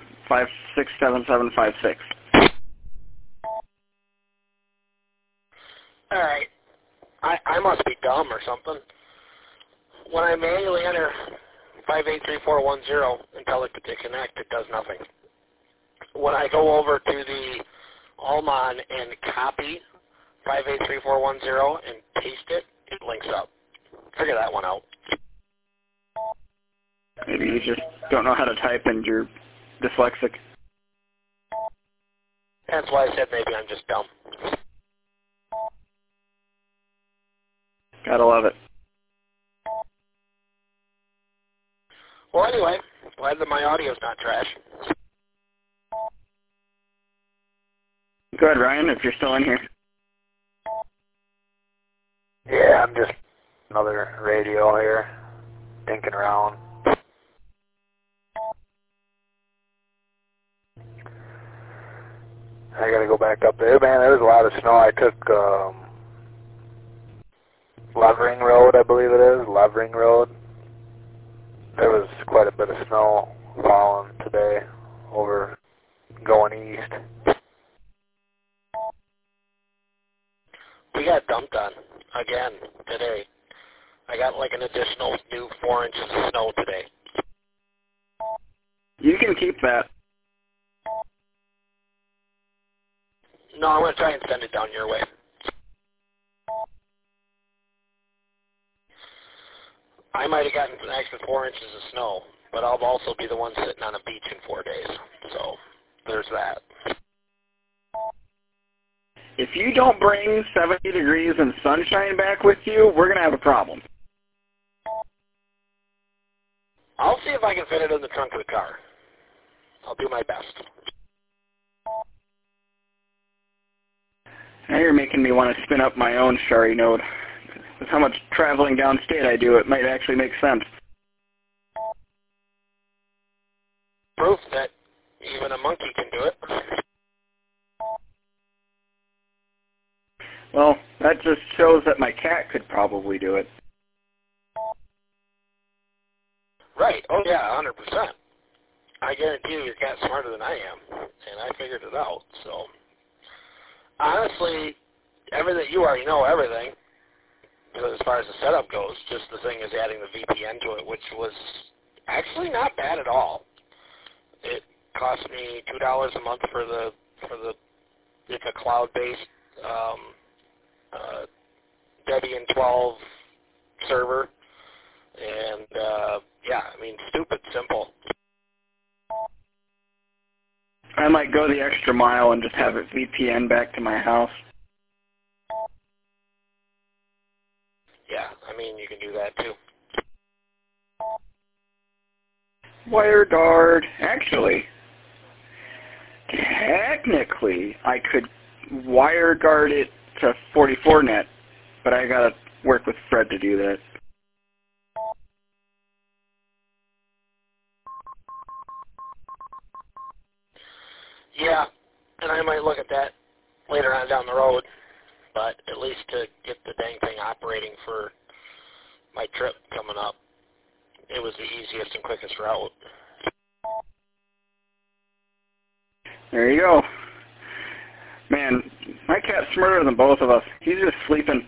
567756. All right. I must be dumb or something. When I manually enter 583410 and tell it to connect, it does nothing. When I go over to the Allmon and copy 583410 and paste it, it links up. Figure that one out. Maybe you just don't know how to type and you're dyslexic. That's why I said maybe I'm just dumb. Gotta love it. Well, anyway, glad that my audio's not trash. Good, Ryan, if you're still in here. Yeah, I'm just another radio here, dinking around. I gotta go back up there. Man, there was a lot of snow. I took Levering Road, I believe it is, Levering Road. There was quite a bit of snow falling today over going east. We got dumped on again today. I got like an additional new 4 inches of snow today. You can keep that. No, I'm going to try and send it down your way. I might have gotten an extra 4 inches of snow, but I'll also be the one sitting on a beach in 4 days. So there's that. If you don't bring 70 degrees and sunshine back with you, we're going to have a problem. I'll see if I can fit it in the trunk of the car. I'll do my best. Now you're making me want to spin up my own Shari node. With how much traveling downstate I do, it might actually make sense. Proof that even a monkey can do it. Well, that just shows that my cat could probably do it. Right. Oh, yeah, 100%. I guarantee you your cat's smarter than I am, and I figured it out. So, honestly, everything you already know everything. As far as the setup goes, just the thing is adding the VPN to it, which was actually not bad at all. It cost me $2 a month for the it's a cloud-based Debian 12 server, and yeah, I mean, stupid simple. I might go the extra mile and just have it VPN back to my house. Yeah, I mean, you can do that too. WireGuard. Actually, technically, I could WireGuard it to 44net but I got to work with Fred to do that. Yeah, and I might look at that later on down the road, but at least to get the dang thing operating for my trip coming up, it was the easiest and quickest route. There you go. Man, my cat's smarter than both of us. He's just sleeping.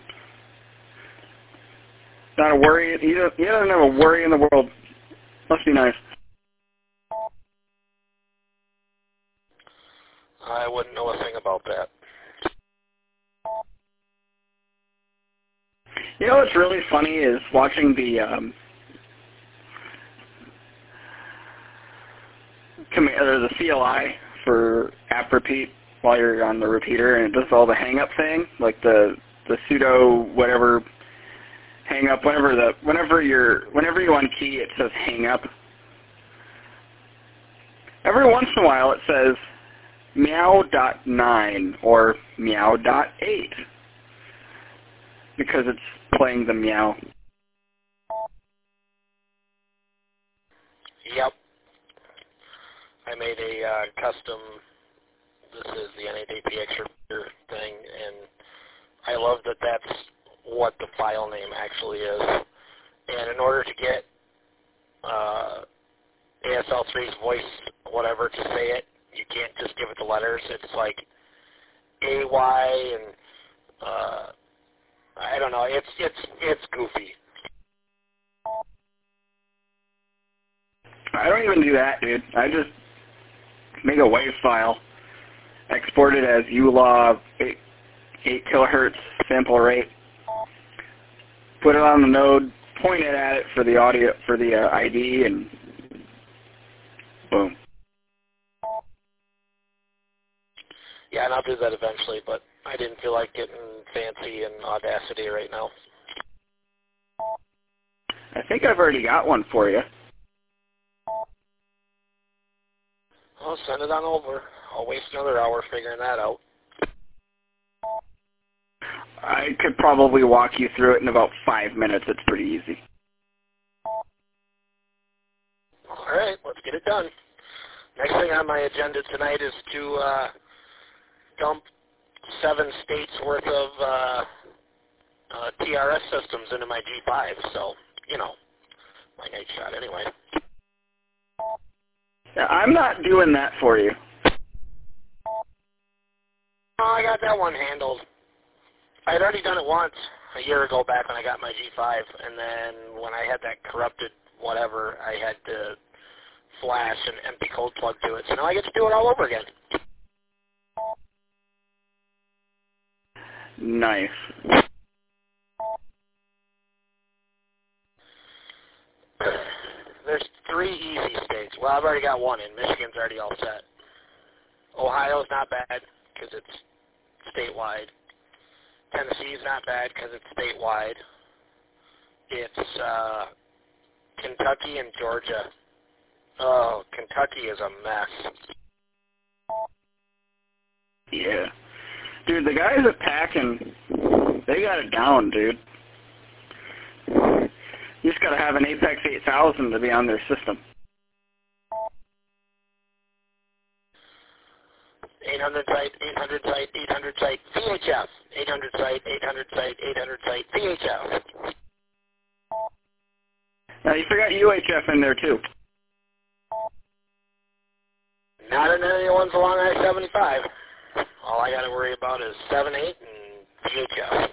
Not a worry. He doesn't have a worry in the world. Must be nice. I wouldn't know a thing about that. You know what's really funny is watching the the CLI for app repeat while you're on the repeater, and it does all the hang-up thing, like the pseudo whatever hang-up. Whenever you unkey, it says hang-up. Every once in a while, it says meow.9 or meow.8 because it's playing the meow. Yep. I made a custom, this is the NADP extra thing, and I love that that's what the file name actually is. And in order to get ASL3's voice, whatever, to say it, you can't just give it the letters. It's like AY and I don't know. It's goofy. I don't even do that, dude. I just make a WAV file, export it as ULAW 8 kilohertz sample rate, put it on the node, point it at it for the audio for the ID, and boom. Yeah, and I'll do that eventually, but I didn't feel like getting fancy in Audacity right now. I think I've already got one for you. I'll send it on over. I'll waste another hour figuring that out. I could probably walk you through it in about 5 minutes. It's pretty easy. All right, let's get it done. Next thing on my agenda tonight is to dump 7 states worth of TRS systems into my G5. So, you know, my night shot anyway. I'm not doing that for you. Oh, I got that one handled. I had already done it once a year ago back when I got my G5, and then when I had that corrupted whatever, I had to flash an empty code plug to it. So now I get to do it all over again. Nice. There's 3 easy states. Well, I've already got one in. Michigan's already all set. Ohio's not bad because it's statewide. Tennessee's not bad because it's statewide. It's Kentucky and Georgia. Oh, Kentucky is a mess. Yeah. Dude, the guys at Packin', they got it down, dude. You just got to have an Apex 8000 to be on their system. 800 site, 800 site, 800 site, VHF. 800 site, 800 site, 800 site, VHF. Now, you forgot UHF in there, too. Not in any ones along I-75. All I got to worry about is 7-8 and VHF.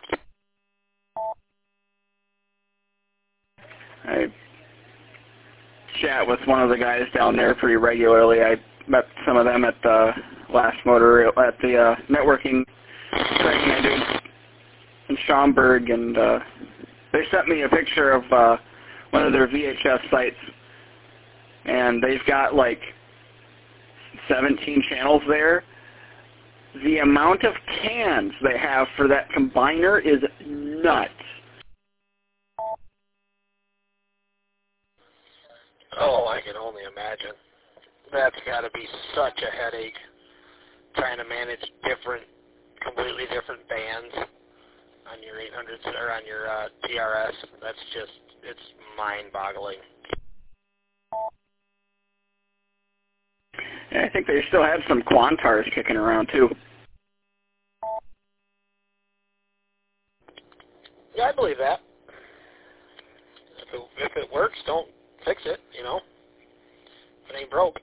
I chat with one of the guys down there pretty regularly. I met some of them at the last motor, at the networking training I did in Schaumburg, and they sent me a picture of one of their VHF sites, and they've got like 17 channels there. The amount of cans they have for that combiner is nuts. Oh, I can only imagine. That's got to be such a headache, trying to manage completely different bands. on your 800s or on your TRS. That's just, it's mind-boggling. And I think they still had some Quantars kicking around too. Yeah, I believe that. If it works, don't fix it, you know. If it ain't broke.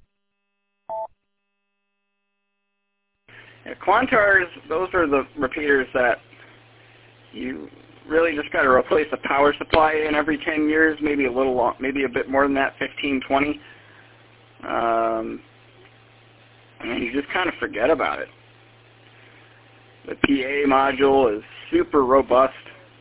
Yeah, Quantars, those are the repeaters that you really just got to replace the power supply in every 10 years, maybe a little long, maybe a bit more than that, 15, 20. And you just kind of forget about it. The PA module is super robust,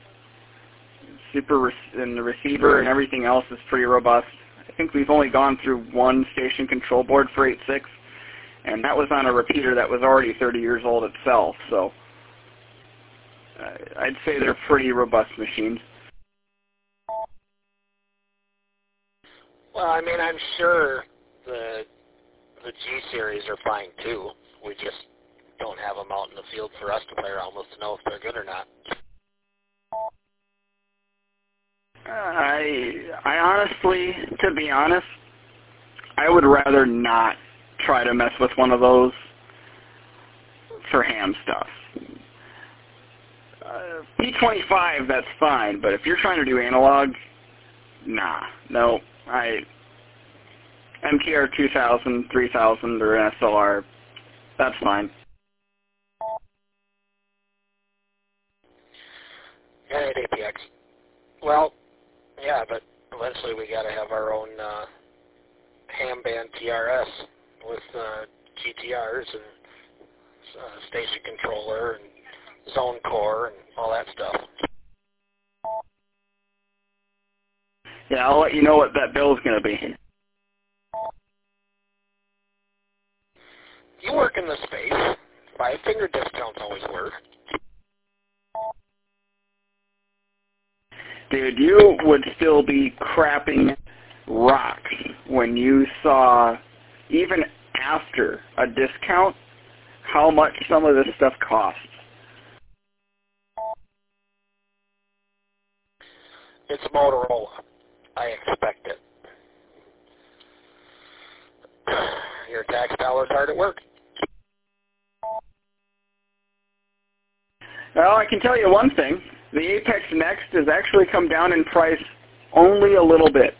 and the receiver and everything else is pretty robust. I think we've only gone through one station control board for 8.6, and that was on a repeater that was already 30 years old itself, so I'd say they're pretty robust machines. Well, I mean, I'm sure the G-Series are fine, too. We just don't have them out in the field for us to play around with to know if they're good or not. I honestly, to be honest, I would rather not try to mess with one of those for ham stuff. P25, that's fine, but if you're trying to do analog, nah, no. MTR 2000, 3000, or SLR, that's fine. And APX. Well, yeah, but eventually we got to have our own ham band TRS with GTRs and station controller and zone core and all that stuff. Yeah, I'll let you know what that bill's going to be. You work in the space. 5-finger discounts always work. Dude, you would still be crapping rocks when you saw, even after a discount, how much some of this stuff costs. It's Motorola. I expect it. Your tax dollars hard at work. Well, I can tell you one thing. The Apex Next has actually come down in price only a little bit.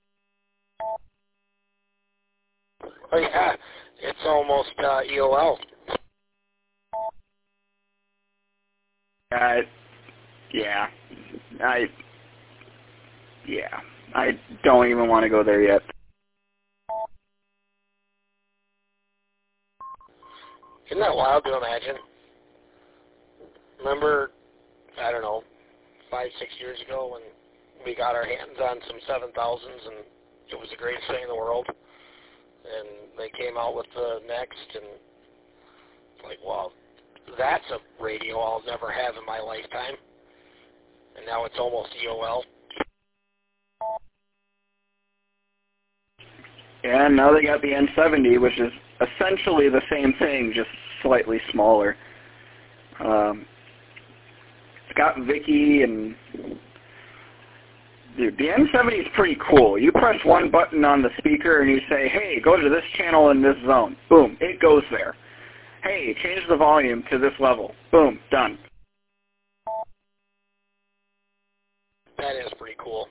Oh, yeah. It's almost EOL. Yeah. I don't even want to go there yet. Isn't that wild to imagine? Remember, I don't know, 5-6 years ago when we got our hands on some 7000s and it was the greatest thing in the world. And they came out with the Next and like, wow, that's a radio I'll never have in my lifetime. And now it's almost EOL. Yeah, and now they got the N70, which is essentially the same thing, just slightly smaller. It's got Vicky and... Dude, the N70 is pretty cool. You press one button on the speaker and you say, hey, go to this channel in this zone. Boom, it goes there. Hey, change the volume to this level. Boom, done. That is pretty cool.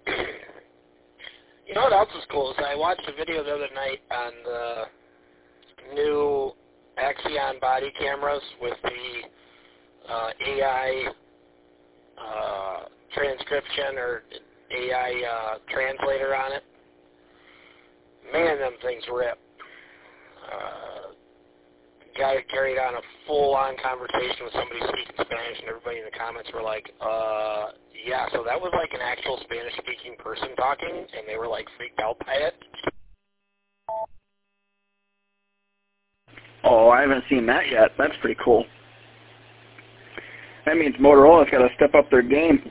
You know what else is cool is I watched a video the other night on the new Axion body cameras with the AI transcription or AI translator on it. Man, them things rip. Guy carried on a full-on conversation with somebody speaking Spanish, and everybody in the comments were like, yeah, so that was like an actual Spanish-speaking person talking, and they were like freaked out by it. Oh, I haven't seen that yet. That's pretty cool. That means Motorola's got to step up their game.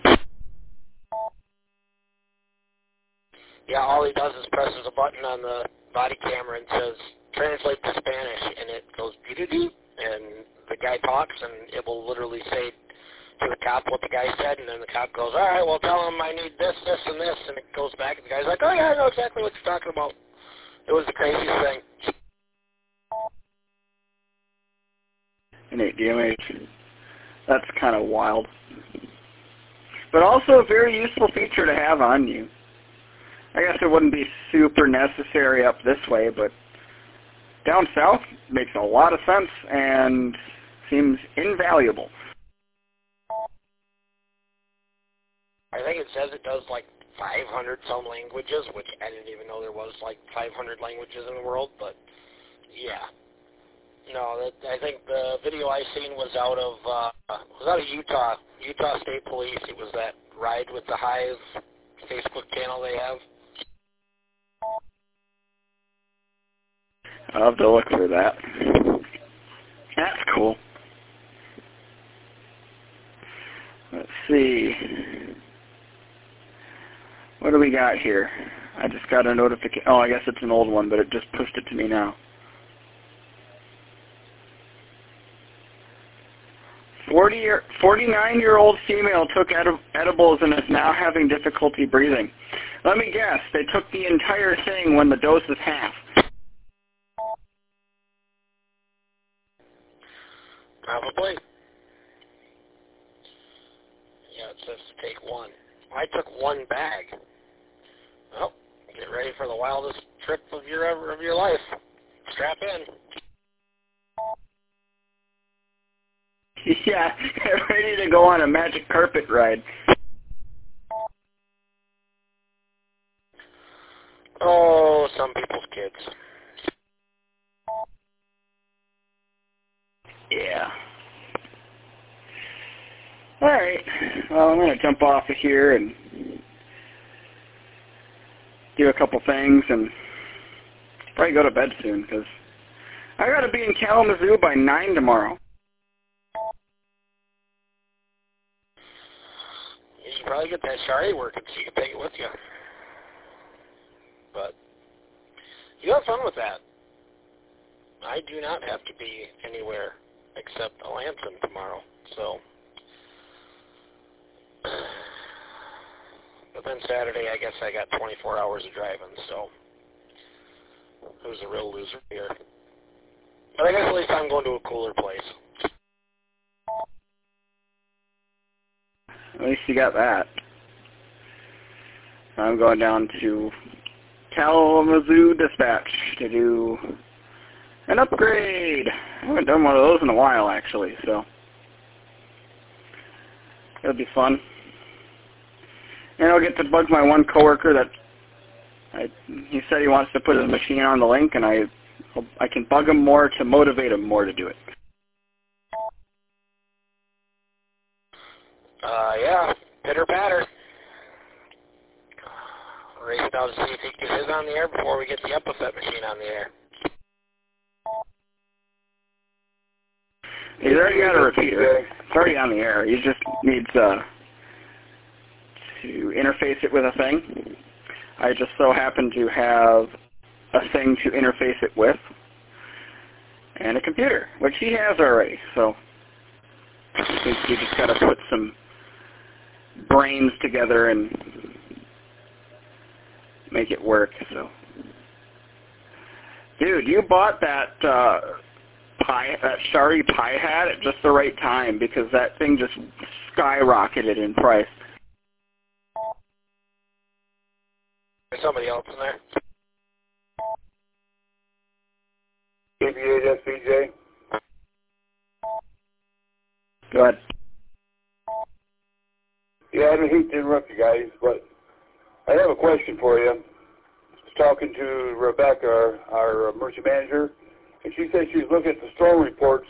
Yeah, all he does is presses a button on the body camera and says, translate to Spanish, and it goes doo-doo-doo, and the guy talks, and it will literally say, to the cop what the guy said, and then the cop goes, all right, well, tell him I need this, this, and this, and it goes back, and the guy's like, oh, yeah, I know exactly what you're talking about. It was the craziest thing. In 8DMH. That's kind of wild. But also a very useful feature to have on you. I guess it wouldn't be super necessary up this way, but down south makes a lot of sense and seems invaluable. I think it says it does like 500 some languages, which I didn't even know there was like 500 languages in the world, but yeah. No, I think the video I seen was out of Utah State Police. It was that Ride with the Hive Facebook channel they have. I'll have to look for that. That's cool. Let's see. What do we got here? I just got a notification. Oh, I guess it's an old one, but it just pushed it to me now. 49-year-old female took edibles and is now having difficulty breathing. Let me guess, they took the entire thing when the dose is half. Probably. Yeah, it says to take one. I took one bag. Well, get ready for the wildest trip of your life. Strap in. Yeah, ready to go on a magic carpet ride. Oh, some people's kids. Yeah. Alright, well, I'm going to jump off of here and do a couple things and probably go to bed soon, because I got to be in Kalamazoo by 9 tomorrow. You should probably get that Shari working so you can take it with you. But you have fun with that. I do not have to be anywhere except Atlanta tomorrow, so. But then Saturday, I guess I got 24 hours of driving, so who's a real loser here? But I guess at least I'm going to a cooler place. At least you got that. I'm going down to Kalamazoo Dispatch to do an upgrade. I haven't done one of those in a while, actually, so it'll be fun. And I'll get to bug my one coworker that he said he wants to put his machine on the link, and I can bug him more to motivate him more to do it. Yeah, pitter patter. Race down to see if he can get his on the air before we get the Epithet machine on the air. He's already got a repeater. It's already on the air. He just needs to interface it with a thing. I just so happen to have a thing to interface it with and a computer, which he has already. So I think we just got to put some brains together and make it work. So, dude, you bought that that Shari Pi hat at just the right time, because that thing just skyrocketed in price. There's somebody else in there. KBHSBJ. Go ahead. Yeah, I don't hate to interrupt you guys, but I have a question for you. I was talking to Rebecca, our emergency manager, and she said she was looking at the storm reports,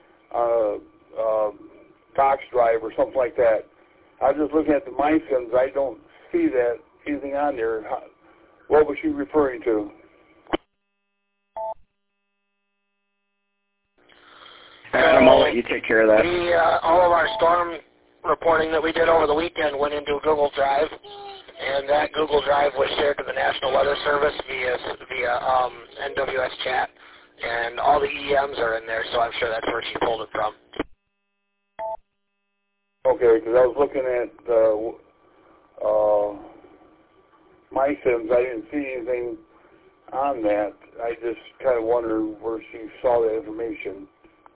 Cox Drive or something like that. I was just looking at the mine films. I don't see that anything on there. What was she referring to? Adam, I'll let you take care of that. All of our storm reporting that we did over the weekend went into a Google Drive, and that Google Drive was shared to the National Weather Service via NWS chat, and all the EMs are in there, so I'm sure that's where she pulled it from. Okay, because I was looking at my sims. I didn't see anything on that. I just kind of wondered where she saw that information.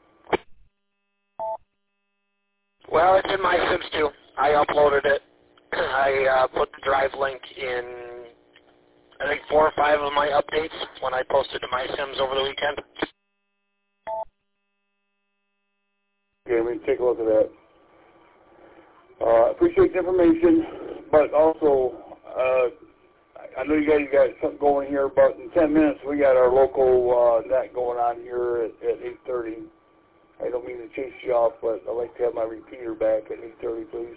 Well, it's in my sims too. I uploaded it. I put the drive link in, I think, 4 or 5 of my updates when I posted to my sims over the weekend. Okay, let me take a look at that. Appreciate the information, but also, I know you guys got something going here, but in 10 minutes we got our local net going on here at 8:30. I don't mean to chase you off, but I'd like to have my repeater back at 8:30, please.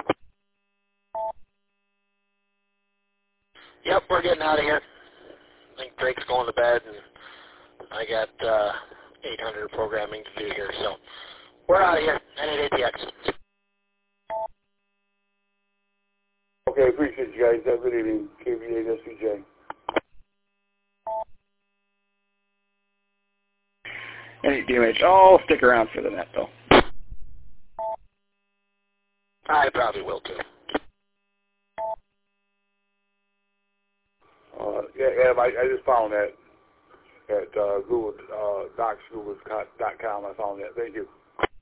Yep, we're getting out of here. I think Drake's going to bed, and I got 800 programming to do here, so we're out of here. N8ATX. Okay, appreciate you guys. Have a good evening. KV8 SVJ. N8DMH. I'll stick around for the net, though. I probably will, too. Yeah, Adam, I just found that at Google, docsgoogle.com. I found that. Thank you.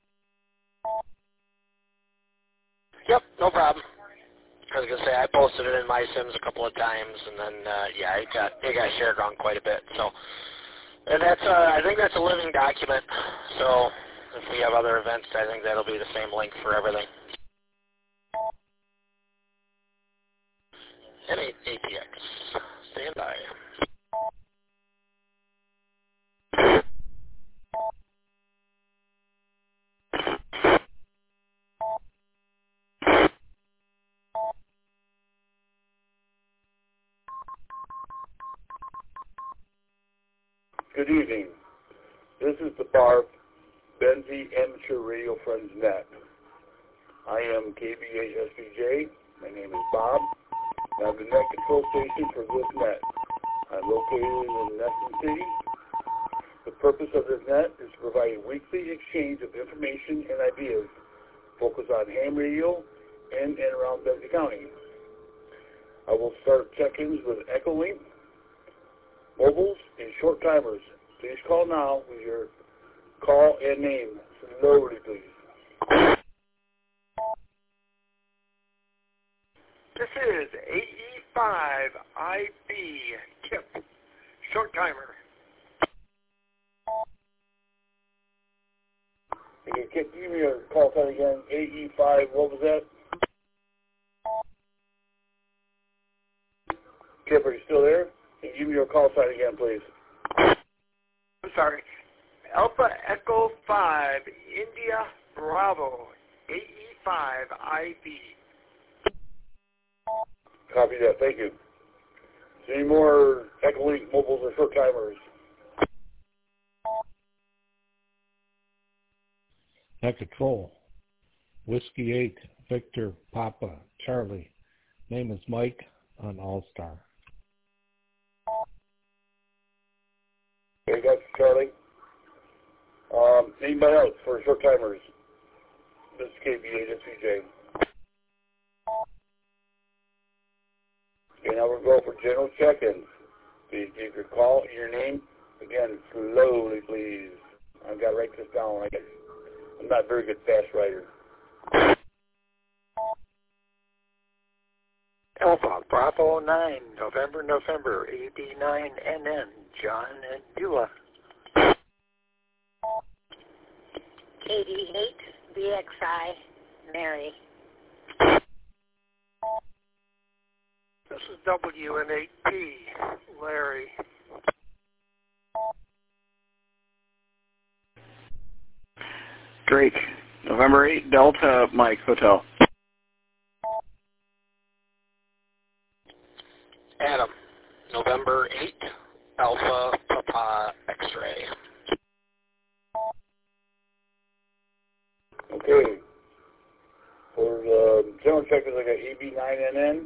Yep, no problem. I was gonna say I posted it in my sims a couple of times, and then yeah, it got shared around quite a bit. So, and that's I think that's a living document. So, if we have other events, I think that'll be the same link for everything. N8ATX, stand by. Good evening. This is the BARF Benzie Amateur Radio Friends Net. I am KV8 SVJ. My name is Bob. And I'm the net control station for this net. I'm located in Nesson City. The purpose of this net is to provide a weekly exchange of information and ideas focused on ham radio and around Benzie County. I will start check-ins with Echolink, mobiles, and short timers. Please call now with your call and name. Slowly, please. This is AE5IB Kip, short timer. Okay, Kip, give me your call sign again. AE5, what was that? Kip, are you still there? And give me your call sign again, please. I'm sorry. Alpha Echo 5, India Bravo, AE5IB. Copy that. Thank you. Any more Echolink mobiles or short timers? Net Control. Whiskey 8, Victor, Papa, Charlie. Name is Mike on All-Star. Okay, got you, Charlie. Anybody else for short timers? This is KV8 SVJ. Okay, now we're going for general check-ins. Please give your call and your name. Again, slowly, please. I've got to write this down. I'm not a very good fast writer. Alpha Bravo 9, November, AB9NN, John and Beulah. KD8, BXI, Mary. This is WN8P, Larry. Drake, November 8, Delta, Mike, Hotel. Adam, November 8, Alpha Papa X-Ray. Okay. For the general checkers, I got AB9NN,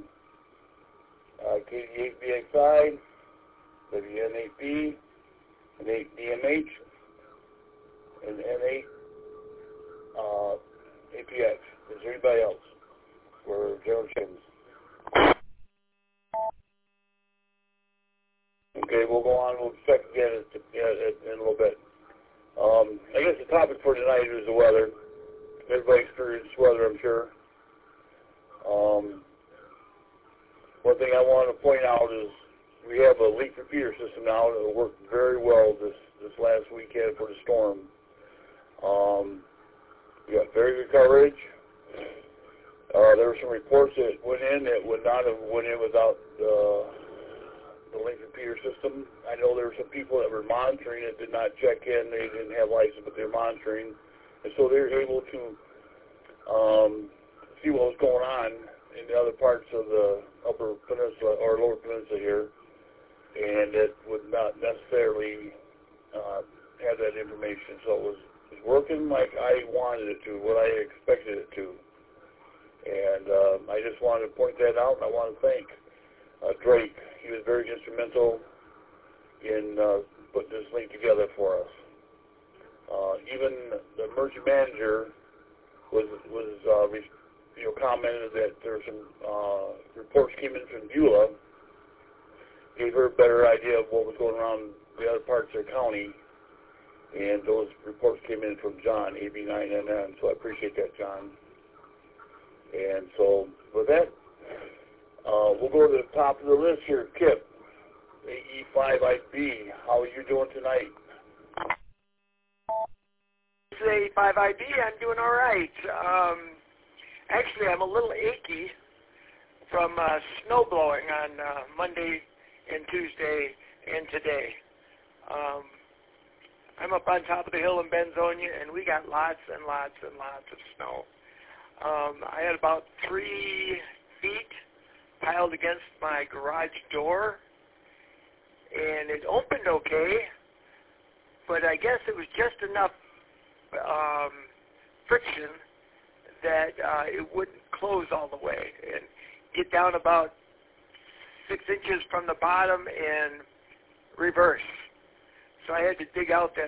KD8BXI, WN8B, and 8DMH, and N8 APX. Is there anybody else for General James? Okay, we'll go on. We'll check again in a little bit. I guess the topic for tonight is the weather. Everybody experienced weather, I'm sure. One thing I want to point out is we have a leak repeater system now that worked very well this last weekend for the storm. We got very good coverage. There were some reports that went in that would not have went in without the link repeater system. I know there were some people that were monitoring it, did not check in. They didn't have license, but they're monitoring. And so they were able to see what was going on in the other parts of the upper peninsula or lower peninsula here. And it would not necessarily have that information. So it was working like I wanted it to, what I expected it to. And I just wanted to point that out, and I want to thank Drake. He was very instrumental in putting this link together for us. Even the emergency manager was commented that there were some reports came in from Beulah, gave her a better idea of what was going around the other parts of the county, and those reports came in from John, AB9NN, so I appreciate that, John. And so with that, we'll go to the top of the list here. Kip, AE5IB, how are you doing tonight? This is AE5IB. I'm doing all right. Actually, I'm a little achy from snow blowing on Monday and Tuesday and today. I'm up on top of the hill in Benzonia, and we got lots and lots and lots of snow. I had about 3 feet piled against my garage door, and it opened okay, but I guess it was just enough friction that it wouldn't close all the way and get down about 6 inches from the bottom and reverse. So I had to dig out that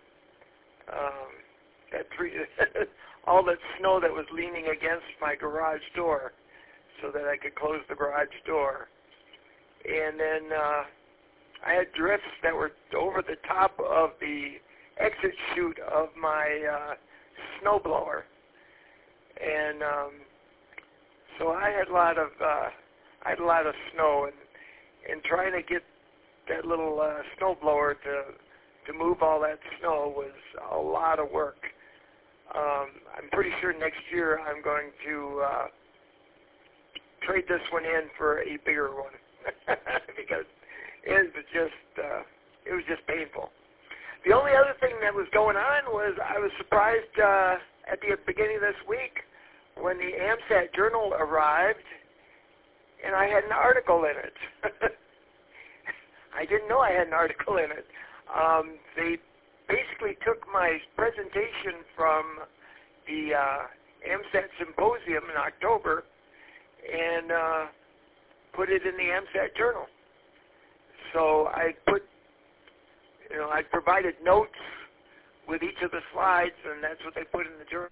all that snow that was leaning against my garage door so that I could close the garage door. And then I had drifts that were over the top of the exit chute of my snowblower. And so I had a lot of snow, and trying to get that little snowblower to move all that snow was a lot of work. I'm pretty sure next year I'm going to trade this one in for a bigger one because it was just painful. The only other thing that was going on was I was surprised at the beginning of this week when the AMSAT Journal arrived, and I had an article in it. I didn't know I had an article in it. They basically took my presentation from the AMSAT Symposium in October and put it in the AMSAT Journal. So I provided notes with each of the slides, and that's what they put in the journal.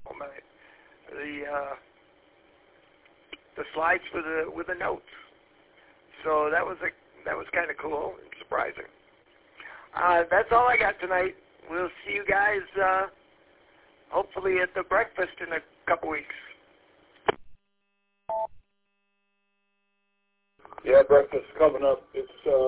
The slides with the notes. So that was kind of cool and surprising. That's all I got tonight. We'll see you guys hopefully at the breakfast in a couple weeks. Yeah, breakfast coming up. It's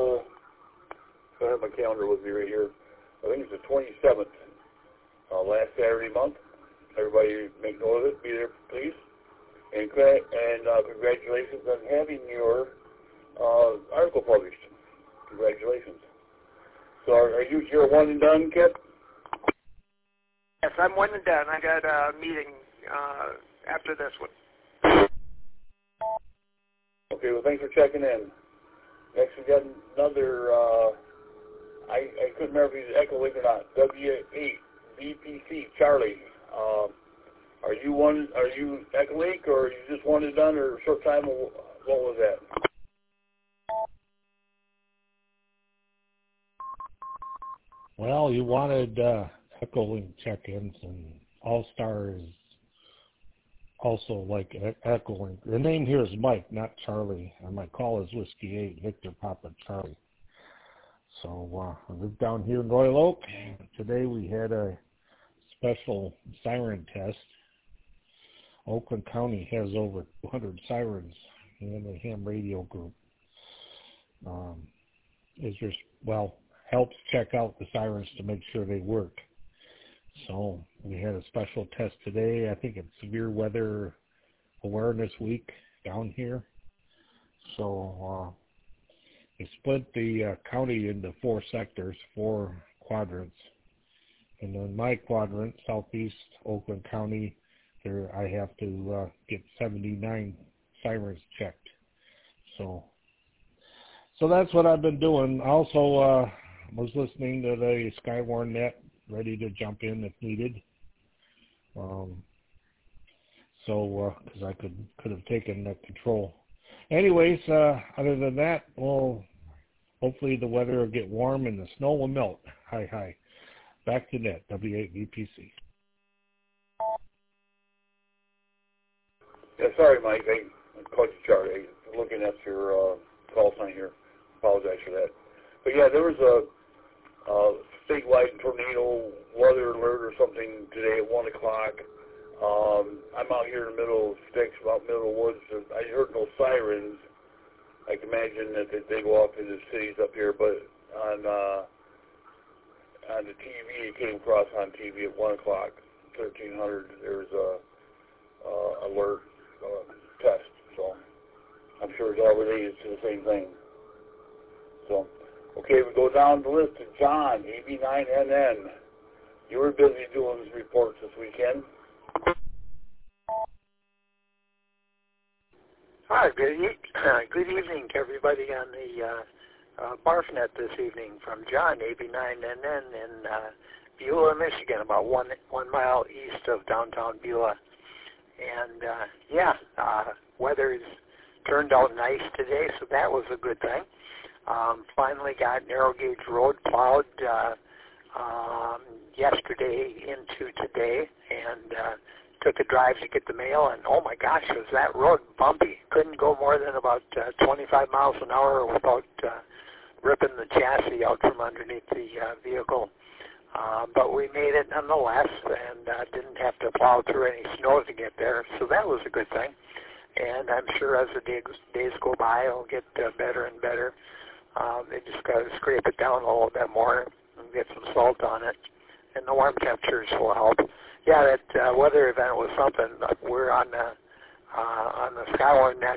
I have my calendar with me right here. I think it's the 27th, last Saturday month. Everybody make note of it. Be there, please. And congratulations on having your article published. Congratulations. So you're one and done, Kip? Yes, I'm one and done. I got a meeting after this one. Okay, well, thanks for checking in. Next, we got another, I couldn't remember if he's Echo Link or not, W8 VPC, Charlie. Are you Echo Link, or are you just one and done, or short time, or what was that? Well, you wanted Echo Link check-ins, and All-Star is also like echoing. The name here is Mike, not Charlie, and my call is Whiskey 8, Victor Papa Charlie. So I live down here in Royal Oak. Today we had a special siren test. Oakland County has over 200 sirens in the ham radio group. Helps check out the sirens to make sure they work. So we had a special test today. I think it's Severe Weather Awareness Week down here. So they split the county into 4 sectors, 4 quadrants. And in my quadrant, southeast Oakland County, I have to get 79 sirens checked. So that's what I've been doing. Also, was listening to the Skywarn Net, ready to jump in if needed. Because I could have taken control. Anyways, other than that, well, hopefully the weather will get warm and the snow will melt. Hi. Back to net, W8VPC. Yeah, sorry, Mike. I called you Charlie. I'm looking at your call sign here. Apologize for that. But yeah, there was a statewide tornado weather alert or something today at 1 o'clock. I'm out here in the middle of sticks, about middle of woods. I heard no sirens. I can imagine that they go off into the cities up here, but on the TV, it came across on TV at 1 o'clock, 1300. There's a alert test, so I'm sure it's all related to the same thing. So, okay, we go down the list to John, AB9NN. You were busy doing these reports this weekend. Hi, good evening to everybody on the BARFnet this evening from John, AB9NN in Beulah, Michigan, about one mile east of downtown Beulah. And weather's turned out nice today, so that was a good thing. Finally got narrow gauge road plowed yesterday into today, and took a drive to get the mail, and oh my gosh, was that road bumpy. Couldn't go more than about 25 miles an hour without ripping the chassis out from underneath the vehicle. But we made it nonetheless, and didn't have to plow through any snow to get there, so that was a good thing. And I'm sure as the days go by, it'll get better and better. They just got to scrape it down a little bit more and get some salt on it, and the warm temperatures will help. Yeah, that weather event was something. We're on the Skywarn Net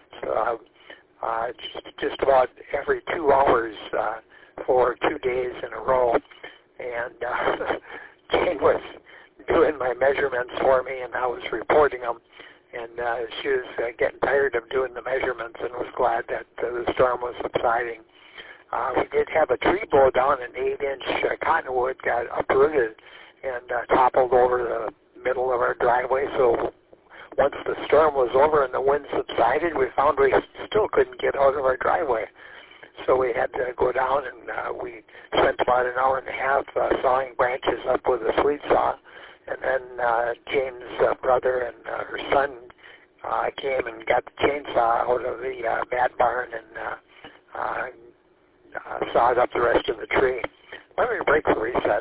just about every 2 hours for 2 days in a row. And Jane was doing my measurements for me, and I was reporting them. And she was getting tired of doing the measurements and was glad that the storm was subsiding. We did have a tree blow down, an 8-inch cottonwood got uprooted and toppled over the middle of our driveway. So once the storm was over and the wind subsided, we found we still couldn't get out of our driveway. So we had to go down, and we spent about an hour and a half sawing branches up with a sweet saw. And then Jane's brother and her son came and got the chainsaw out of the bat barn and sawed up the rest of the tree. Let me break the reset.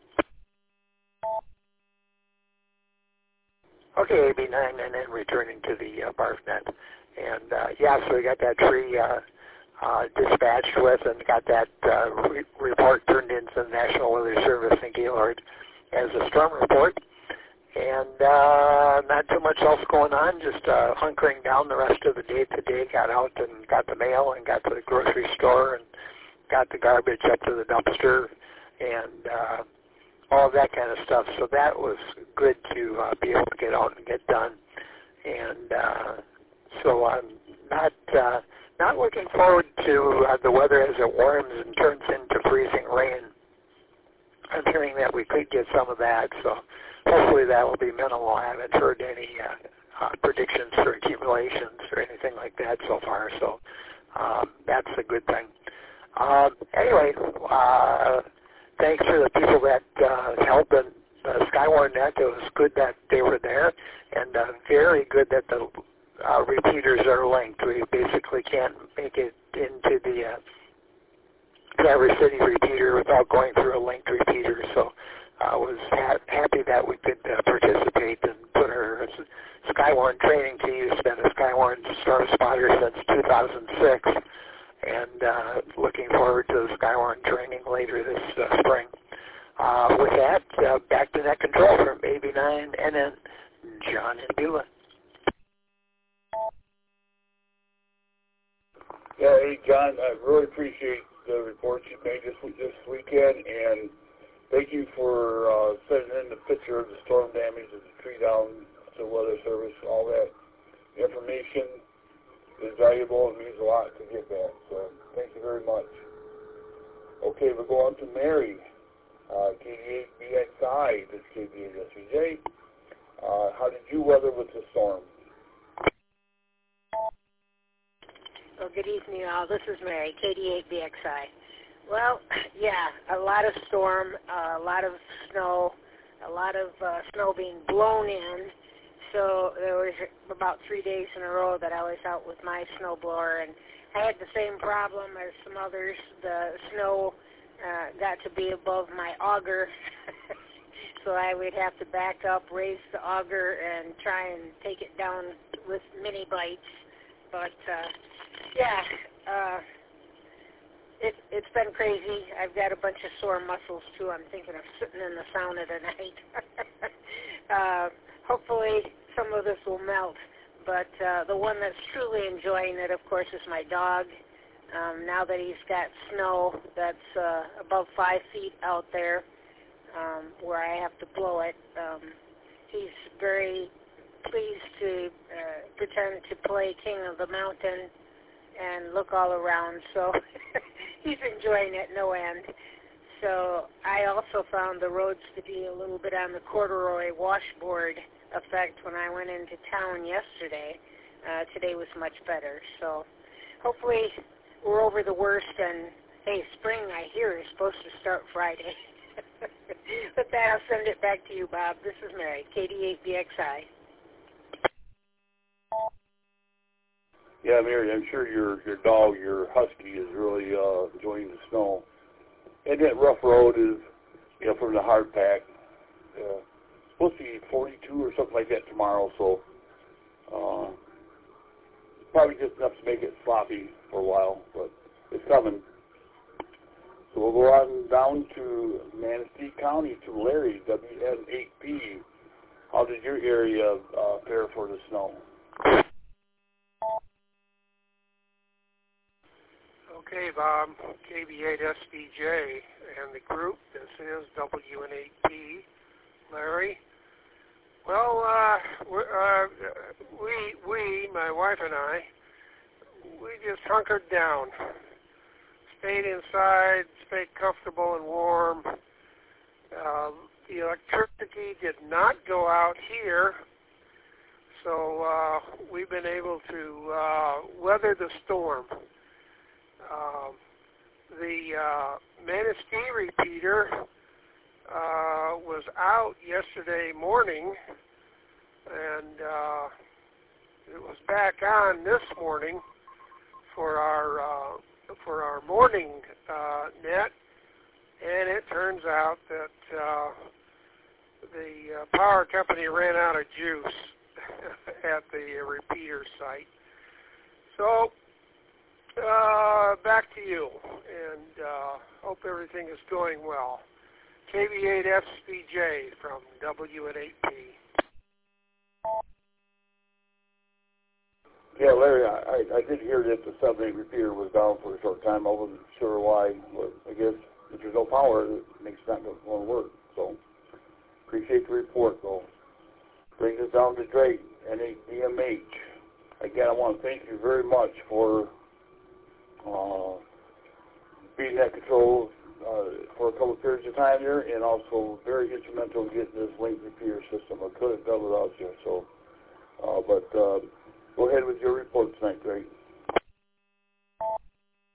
Okay, AB9, and then returning to the BARFnet. And so we got that tree dispatched with and got that report turned into the National Weather Service in Gaylord as a storm report. And not too much else going on, just hunkering down the rest of the day today. Got out and got the mail and got to the grocery store and got the garbage up to the dumpster and all of that kind of stuff. So that was good to be able to get out and get done. And so I'm not looking forward to the weather as it warms and turns into freezing rain. I'm hearing that we could get some of that, so hopefully that will be minimal. I haven't heard any predictions for accumulations or anything like that so far, so that's a good thing. Anyway, thanks to the people that helped Skywarn net. It was good that they were there, and very good that the repeaters are linked. We basically can't make it into the Traverse City repeater without going through a linked repeater. So I was happy that we could participate and put our Skywarn training to use. Been a Skywarn Storm Spotter since 2006, and looking forward to the Skywarn training later this spring. With that, back to net control from AB9 and then John and Beulah. Yeah, hey John, I really appreciate the reports you made this weekend, and thank you for sending in the picture of the storm damage of the tree down to Weather Service. All that information is valuable and means a lot to get that. So thank you very much. Okay, we'll go on to Mary, KD8BXI, this is KD8SVJ. How did you weather with the storm? Well, good evening, all. This is Mary, KD8BXI. Well, yeah, a lot of storm, a lot of snow, snow being blown in. So there was about 3 days in a row that I was out with my snowblower, and I had the same problem as some others. The snow got to be above my auger, so I would have to back up, raise the auger, and try and take it down with mini bites. But it's been crazy. I've got a bunch of sore muscles too. I'm thinking of sitting in the sauna tonight. Hopefully some of this will melt. But the one that's truly enjoying it, of course, is my dog. Now that he's got snow that's above 5 feet out there, where I have to blow it, he's very pleased to pretend to play King of the Mountain and look all around. So he's enjoying it no end. So I also found the roads to be a little bit on the corduroy washboard effect when I went into town yesterday. Today was much better. So hopefully we're over the worst, and hey, spring, I hear, is supposed to start Friday. With that, I'll send it back to you, Bob. This is Mary, KD8BXI. Yeah, Mary, I'm sure your dog, your husky, is really enjoying the snow. And that rough road is, from the hard pack. Supposed to be 42 or something like that tomorrow, so probably just enough to make it sloppy for a while, but it's coming. So we'll go on down to Manistee County to Larry, WN8P. How did your area fare for the snow? Okay, Bob, KB8SBJ and the group. This is WN8P. Larry. Well, we, my wife and I, we just hunkered down. Stayed inside, stayed comfortable and warm. The electricity did not go out here, so we've been able to weather the storm. The Manistee repeater was out yesterday morning, and it was back on this morning for our morning net, and it turns out that the power company ran out of juice at the repeater site. So back to you, and hope everything is going well. KB8SBJ from WN8P. Yeah, Larry, I did hear that the 7-8 repeater was down for a short time. I wasn't sure why. But I guess if there's no power, it makes it not going to work. So appreciate the report, though. Brings us down to Drake, N8BMH. Again, I want to thank you very much for being net control for a couple of periods of time here, and also very instrumental in getting this link repeater system. I could have done without you. So, but go ahead with your report tonight, Greg.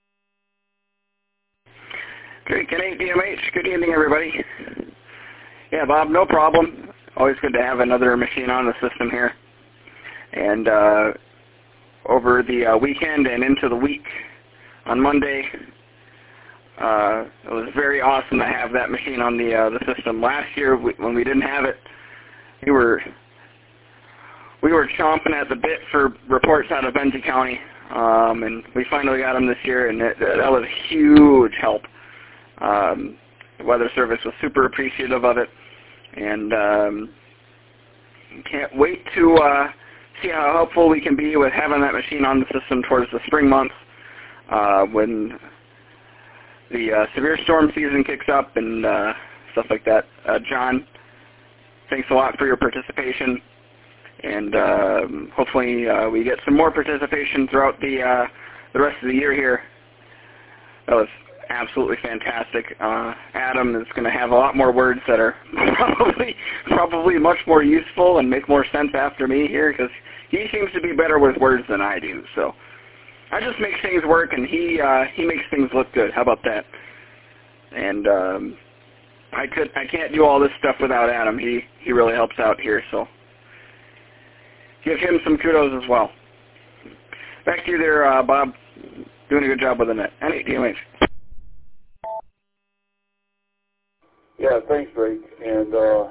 Drake and 8DMH. Good evening, everybody. Yeah, Bob, no problem. Always good to have another machine on the system here. And over the weekend and into the week on Monday, it was very awesome to have that machine on the system. Last year, when we didn't have it, we were chomping at the bit for reports out of Benzie County, and we finally got them this year, and that was a huge help. The Weather Service was super appreciative of it, and can't wait to see how helpful we can be with having that machine on the system towards the spring months when the severe storm season kicks up and stuff like that. John, thanks a lot for your participation, and hopefully we get some more participation throughout the rest of the year here. That was absolutely fantastic. Adam is going to have a lot more words that are probably much more useful and make more sense after me here, because he seems to be better with words than I do. So I just make things work, and he makes things look good. How about that? And I can't do all this stuff without Adam. He really helps out here, so give him some kudos as well. Back to you there, Bob. Doing a good job with the net. NADMH. Yeah, thanks, Drake. And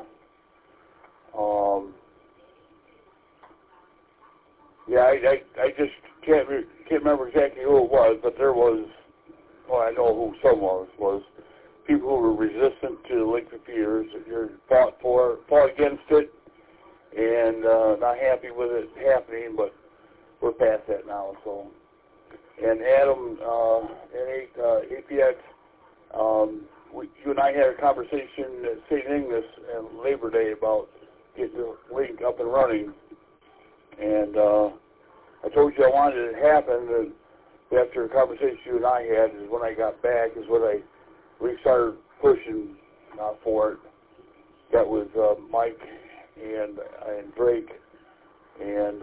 yeah, I just can't remember exactly who it was, but there was, well, I know who some was people who were resistant to link repeaters. You're fought against it, and not happy with it happening, but we're past that now. So, and Adam and APX. You and I had a conversation at St. Ignace on Labor Day about getting the link up and running, and I told you I wanted it to happen, and after a conversation you and I had, is when I got back, is when I restarted pushing for it. That was Mike and Drake, and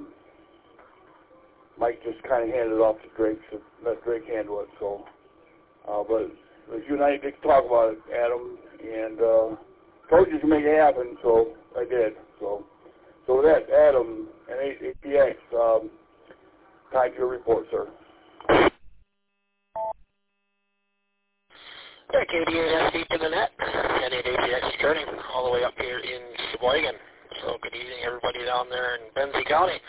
Mike just kind of handed it off to Drake, so let Drake handle it. So, but you and I did talk about it, Adam, and told you to make it happen, so I did. So with that, Adam and APX, time to your report, sir. Yeah, KD8SD to the net, and APX turning all the way up here in Sheboygan. So good evening, everybody down there in Benzie County.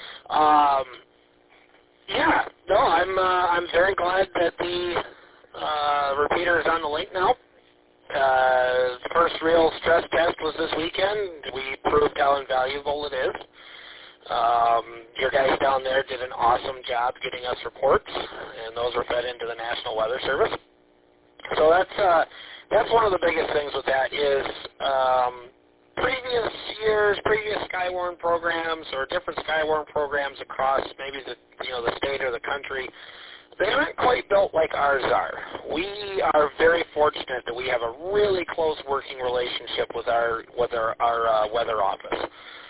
Yeah, no, I'm very glad that the repeater is on the link now. First real stress test was this weekend. We proved how invaluable it is. Your guys down there did an awesome job getting us reports, and those were fed into the National Weather Service. So that's one of the biggest things with that is previous years, previous Skywarn programs or different Skywarn programs across maybe the state or the country, they aren't quite built like ours are. We are very fortunate that we have a really close working relationship with our weather office.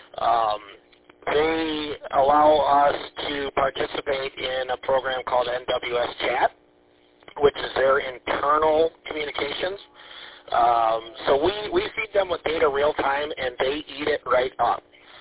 They allow us to participate in a program called NWS Chat, which is their internal communications. So we feed them with data real time, and they eat it right up.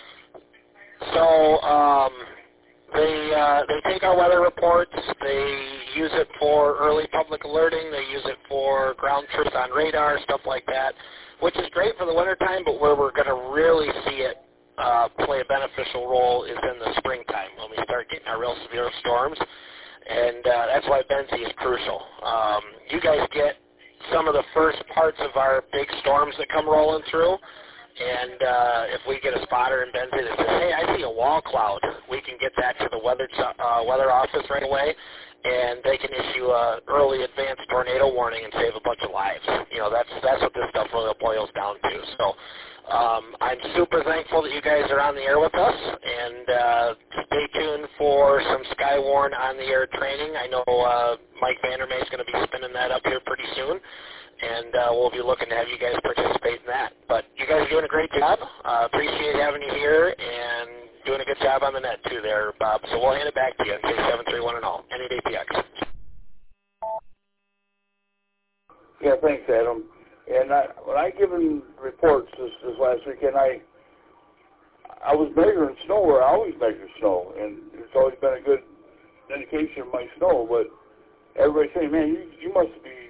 So they take our weather reports, they use it for early public alerting, they use it for ground truth on radar, stuff like that, which is great for the wintertime, but where we're going to really see it play a beneficial role is in the springtime when we start getting our real severe storms, and that's why Benzie is crucial. You guys get some of the first parts of our big storms that come rolling through, and if we get a spotter in Benzie that says, hey, I see a wall cloud, we can get that to the weather office right away, and they can issue a early advanced tornado warning and save a bunch of lives. That's what this stuff really boils down to. So I'm super thankful that you guys are on the air with us, and stay tuned for some Skywarn on the air training. I know Mike Vandermeer is going to be spinning that up here pretty soon, and we'll be looking to have you guys participate in that. But you guys are doing a great job. Appreciate having you here, and doing a good job on the net too there, Bob. So we'll hand it back to you and say 731 and all. NADPX. Yeah, thanks, Adam. And when I given reports this last weekend, I was measuring snow where I always measure snow, and it's always been a good indication of my snow. But everybody's saying, man, you must be,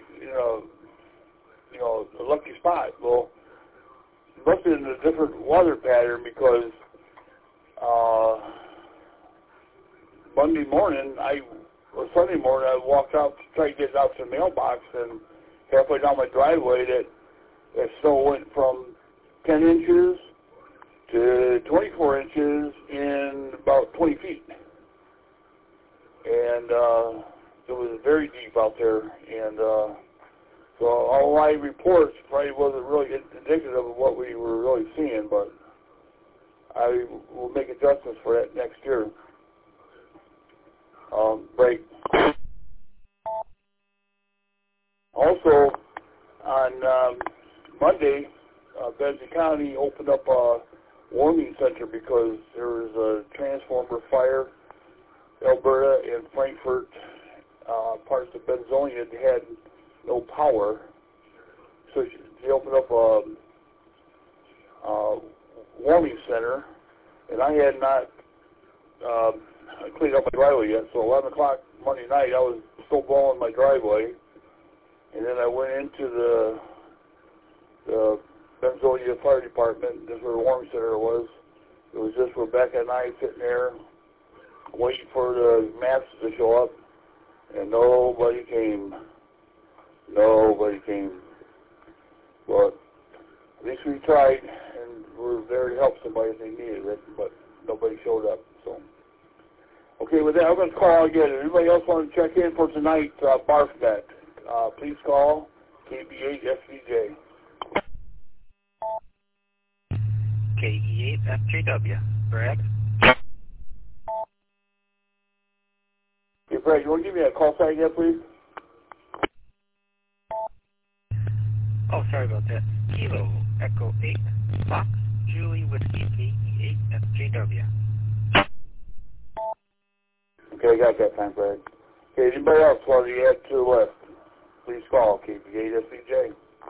a lucky spot. Well, it must be in a different weather pattern because Sunday morning I walked out to try to get it out to the mailbox, and halfway down my driveway, that snow went from 10 inches to 24 inches in about 20 feet. And it was very deep out there. And so all my reports probably wasn't really indicative of what we were really seeing, but I will make adjustments for that next year. Break. Also, on Monday, Benzie County opened up a warming center because there was a transformer fire. Alberta and Frankfurt, parts of Benzonia had no power, so they opened up a warming center, and I had not cleaned up my driveway yet. So 11 o'clock Monday night, I was still blowing my driveway. And then I went into the Benzonia Fire Department. This is where the warming center was. It was just Rebecca and I sitting there waiting for the maps to show up, and nobody came. Nobody came. But at least we tried, and we were there to help somebody if they needed it, but nobody showed up. So, okay, with that, I'm going to call again. If anybody else want to check in for tonight, BARFNet, please call KB8FCJ. KE8FJW. Brad? Hey, Brad, you want to give me a call sign again, please? Oh, sorry about that. Kilo Echo 8 Fox Julie Whiskey KE8FJW. Okay, I got that time, Brad. Okay, anybody else want to add to the list? Please call KB8FCJ.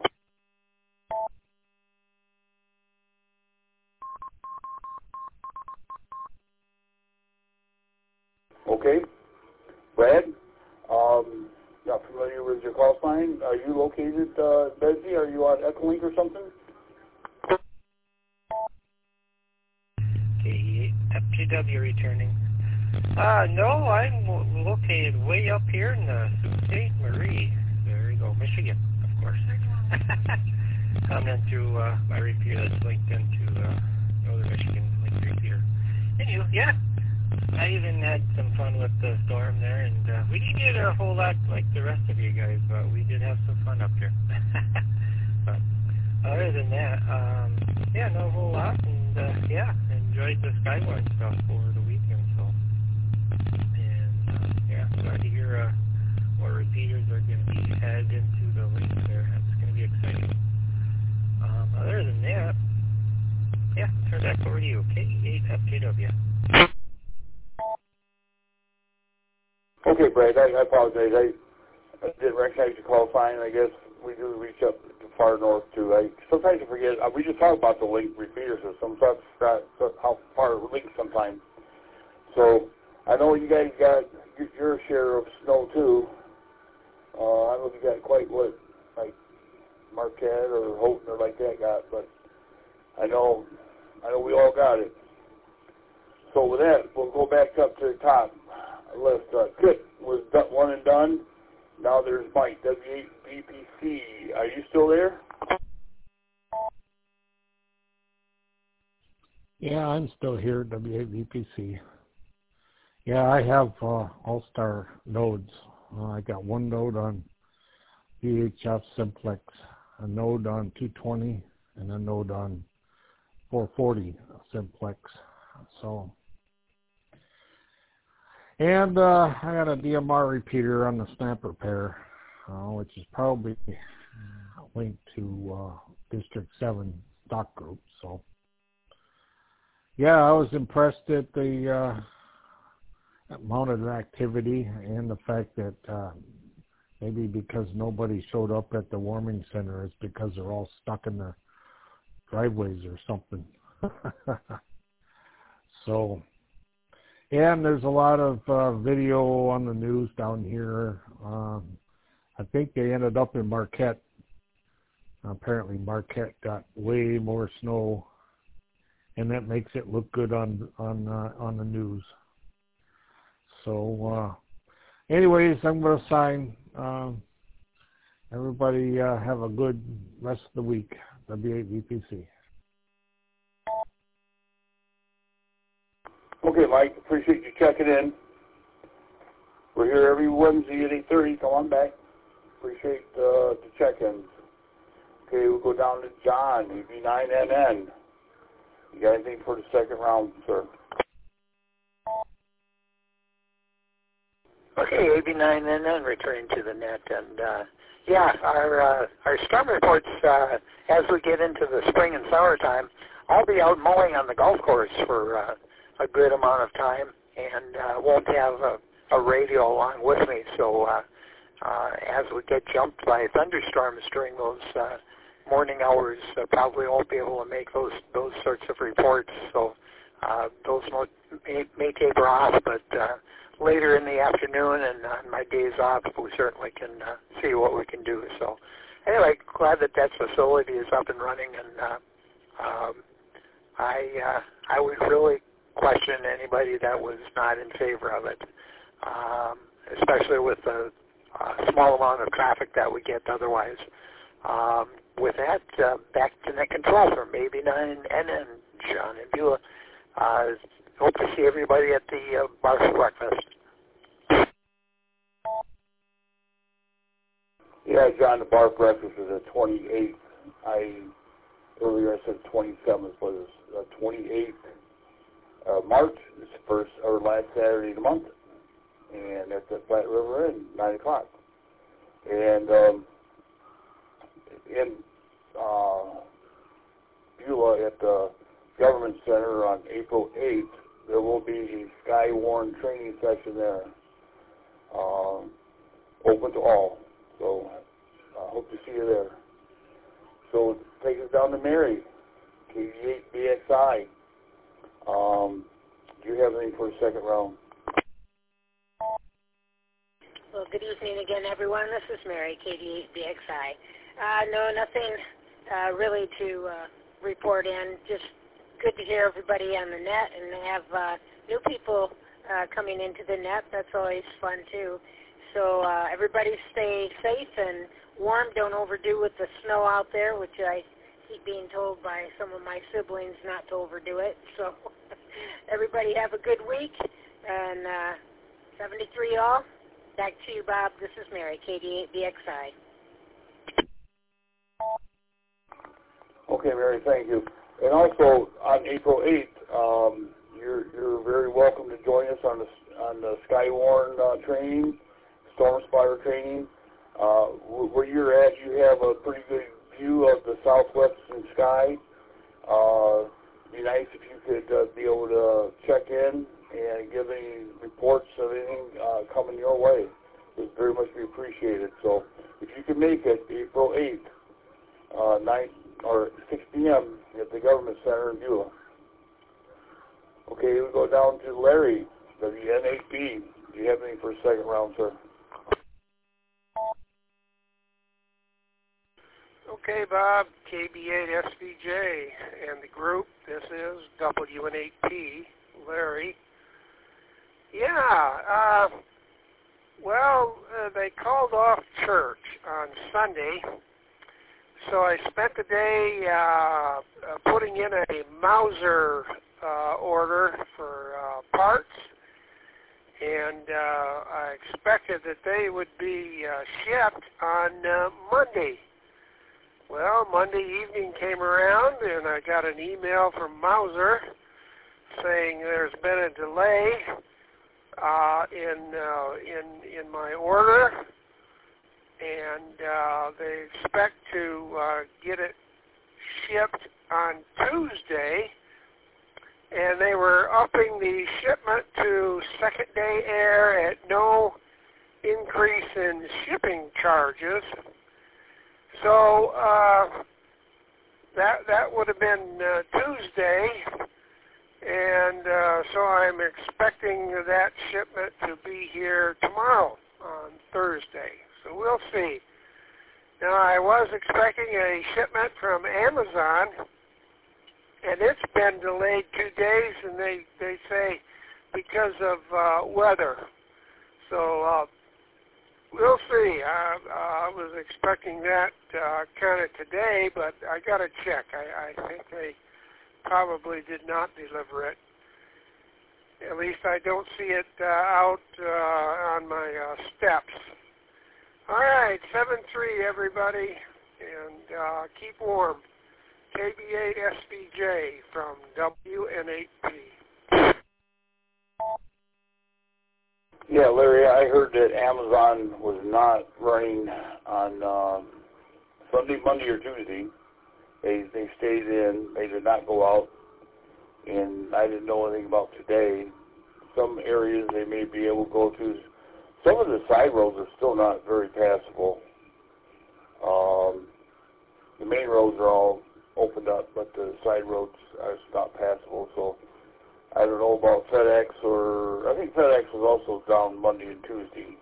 Okay. Brad, not familiar with your call sign. Are you located, Benzie? Are you on Echolink or something? KE8FJW returning. No, I'm located way up here in the Sault Ste. Marie. There you go, Michigan, of course. Coming through my repeater that's linked into Northern Michigan link repeater. Anyway, yeah. I even had some fun with the storm there, and we didn't get a whole lot like the rest of you guys, but we did have some fun up here. But other than that, yeah, no whole lot, and yeah, enjoyed the Skyward stuff over the weekend, so. And yeah, glad to hear more repeaters are going to be added into the link there. That's going to be exciting. Other than that, yeah, turn back over to you. KE8FJW. Okay, Brad, I apologize. I didn't recognize your call sign. I guess we do reach up to far north, too. Sometimes I forget. We just talk about the link repeater system, so I forgot how far it links sometimes. So I know you guys got your share of snow, too. I don't know if you got quite what, like, Marquette or Houghton or like that got, but I know we all got it. So with that, we'll go back up to the top list. Kit was one and done. Now there's Mike, W8VPC. Are you still there? Yeah, I'm still here, W8VPC. Yeah, I have all-star nodes. I got one node on VHF Simplex, a node on 220, and a node on 440 Simplex. So, and I got a DMR repeater on the Snapper pair, which is probably linked to District 7 stock group. So, yeah, I was impressed at the amount of activity and the fact that maybe because nobody showed up at the warming center, it's because they're all stuck in their driveways or something. So, and there's a lot of video on the news down here. I think they ended up in Marquette. Apparently Marquette got way more snow, and that makes it look good on the news. So, anyways, I'm going to sign. Everybody have a good rest of the week. W8VPC. Okay, Mike, appreciate you checking in. We're here every Wednesday at 8:30. Come on back. Appreciate the check-ins. Okay, we'll go down to John, EB9NN. You got anything for the second round, sir? Okay, AB9NN returning to the net, and our storm reports as we get into the spring and summertime. I'll be out mowing on the golf course for a good amount of time, and won't have a radio along with me. So as we get jumped by thunderstorms during those morning hours, probably won't be able to make those sorts of reports. So those may taper off, but later in the afternoon and on my days off, we certainly can see what we can do. So anyway, glad that facility is up and running, and I would really question anybody that was not in favor of it, especially with the small amount of traffic that we get otherwise. With that, back to net control from AB9NN, John and Beulah. Hope to see everybody at the bar for breakfast. Yeah, John, the bar breakfast is the 28th. Earlier I said 27th, but it's 28th March. It's the first or last Saturday of the month, and that's at Flat River Inn, 9 o'clock. And in Beulah at the Government Center on April 8th, there will be a Skywarn training session there, open to all. So I hope to see you there. So take us down to Mary, KD8BXI. Do you have anything for the second round? Well, good evening again, everyone. This is Mary, KD8BXI. No, nothing really to report in. Just good to hear everybody on the net and have new people coming into the net. That's always fun, too. So everybody stay safe and warm. Don't overdo with the snow out there, which I keep being told by some of my siblings not to overdo it. So everybody have a good week. And 73 all. Back to you, Bob. This is Mary, KD8BXI. Okay, Mary, thank you. And also on April 8th, you're very welcome to join us on the Skywarn training, Storm Spotter training. Where you're at, you have a pretty good view of the southwestern sky. It'd be nice if you could be able to check in and give any reports of anything coming your way. It would very much be appreciated. So if you can make it April 8th, 6 p.m. at the Government Center in Beulah. Okay, we go down to Larry, WN8B. Do you have anything for a second round, sir? Okay, Bob, KB8SVJ and the group. This is WN8P, Larry. Yeah, they called off church on Sunday, so I spent the day putting in a Mauser order for parts, and I expected that they would be shipped on Monday. Well, Monday evening came around, and I got an email from Mauser saying there's been a delay in my order, and they expect to get it shipped on Tuesday, and they were upping the shipment to second day air at no increase in shipping charges. So that would have been Tuesday, and so I'm expecting that shipment to be here tomorrow on Thursday. So we'll see. Now, I was expecting a shipment from Amazon, and it's been delayed 2 days, and they say because of weather. So we'll see. I was expecting that kind of today, but I got to check. I think they probably did not deliver it. At least I don't see it out on my steps. All right, 7-3, everybody, and keep warm. KB8SBJ from WN8P. Yeah, Larry, I heard that Amazon was not running on Sunday, Monday, or Tuesday. They stayed in. They did not go out. And I didn't know anything about today. Some areas they may be able to go to. Some of the side roads are still not very passable. The main roads are all opened up, but the side roads are not passable. So I don't know about FedEx, or I think FedEx was also down Monday and Tuesday.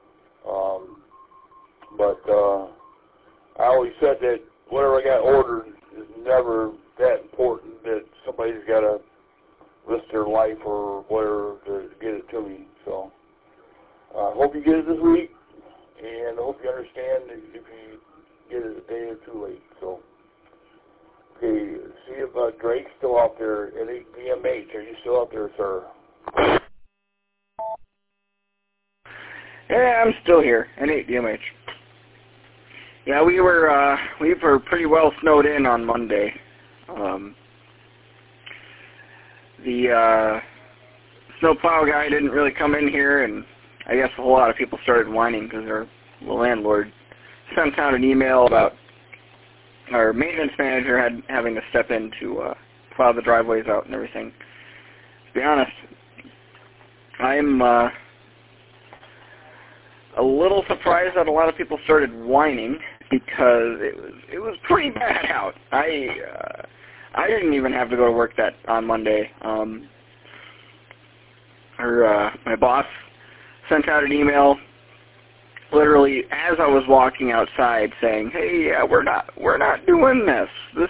But I always said that whatever I got ordered is never that important that somebody's got to risk their life or whatever to get it to me. So I hope you get it this week, and I hope you understand that if you get it a day or two late. So, okay, see if Drake's still out there at 8 DMH. Are you still out there, sir? Yeah, I'm still here at 8 DMH. Yeah, we were pretty well snowed in on Monday. The snowplow guy didn't really come in here, and I guess a whole lot of people started whining because the landlord sent out an email about our maintenance manager having to step in to plow the driveways out and everything. To be honest, I'm a little surprised that a lot of people started whining because it was pretty bad out. I didn't even have to go to work on Monday. My boss sent out an email literally as I was walking outside saying, "Hey, we're not doing this. This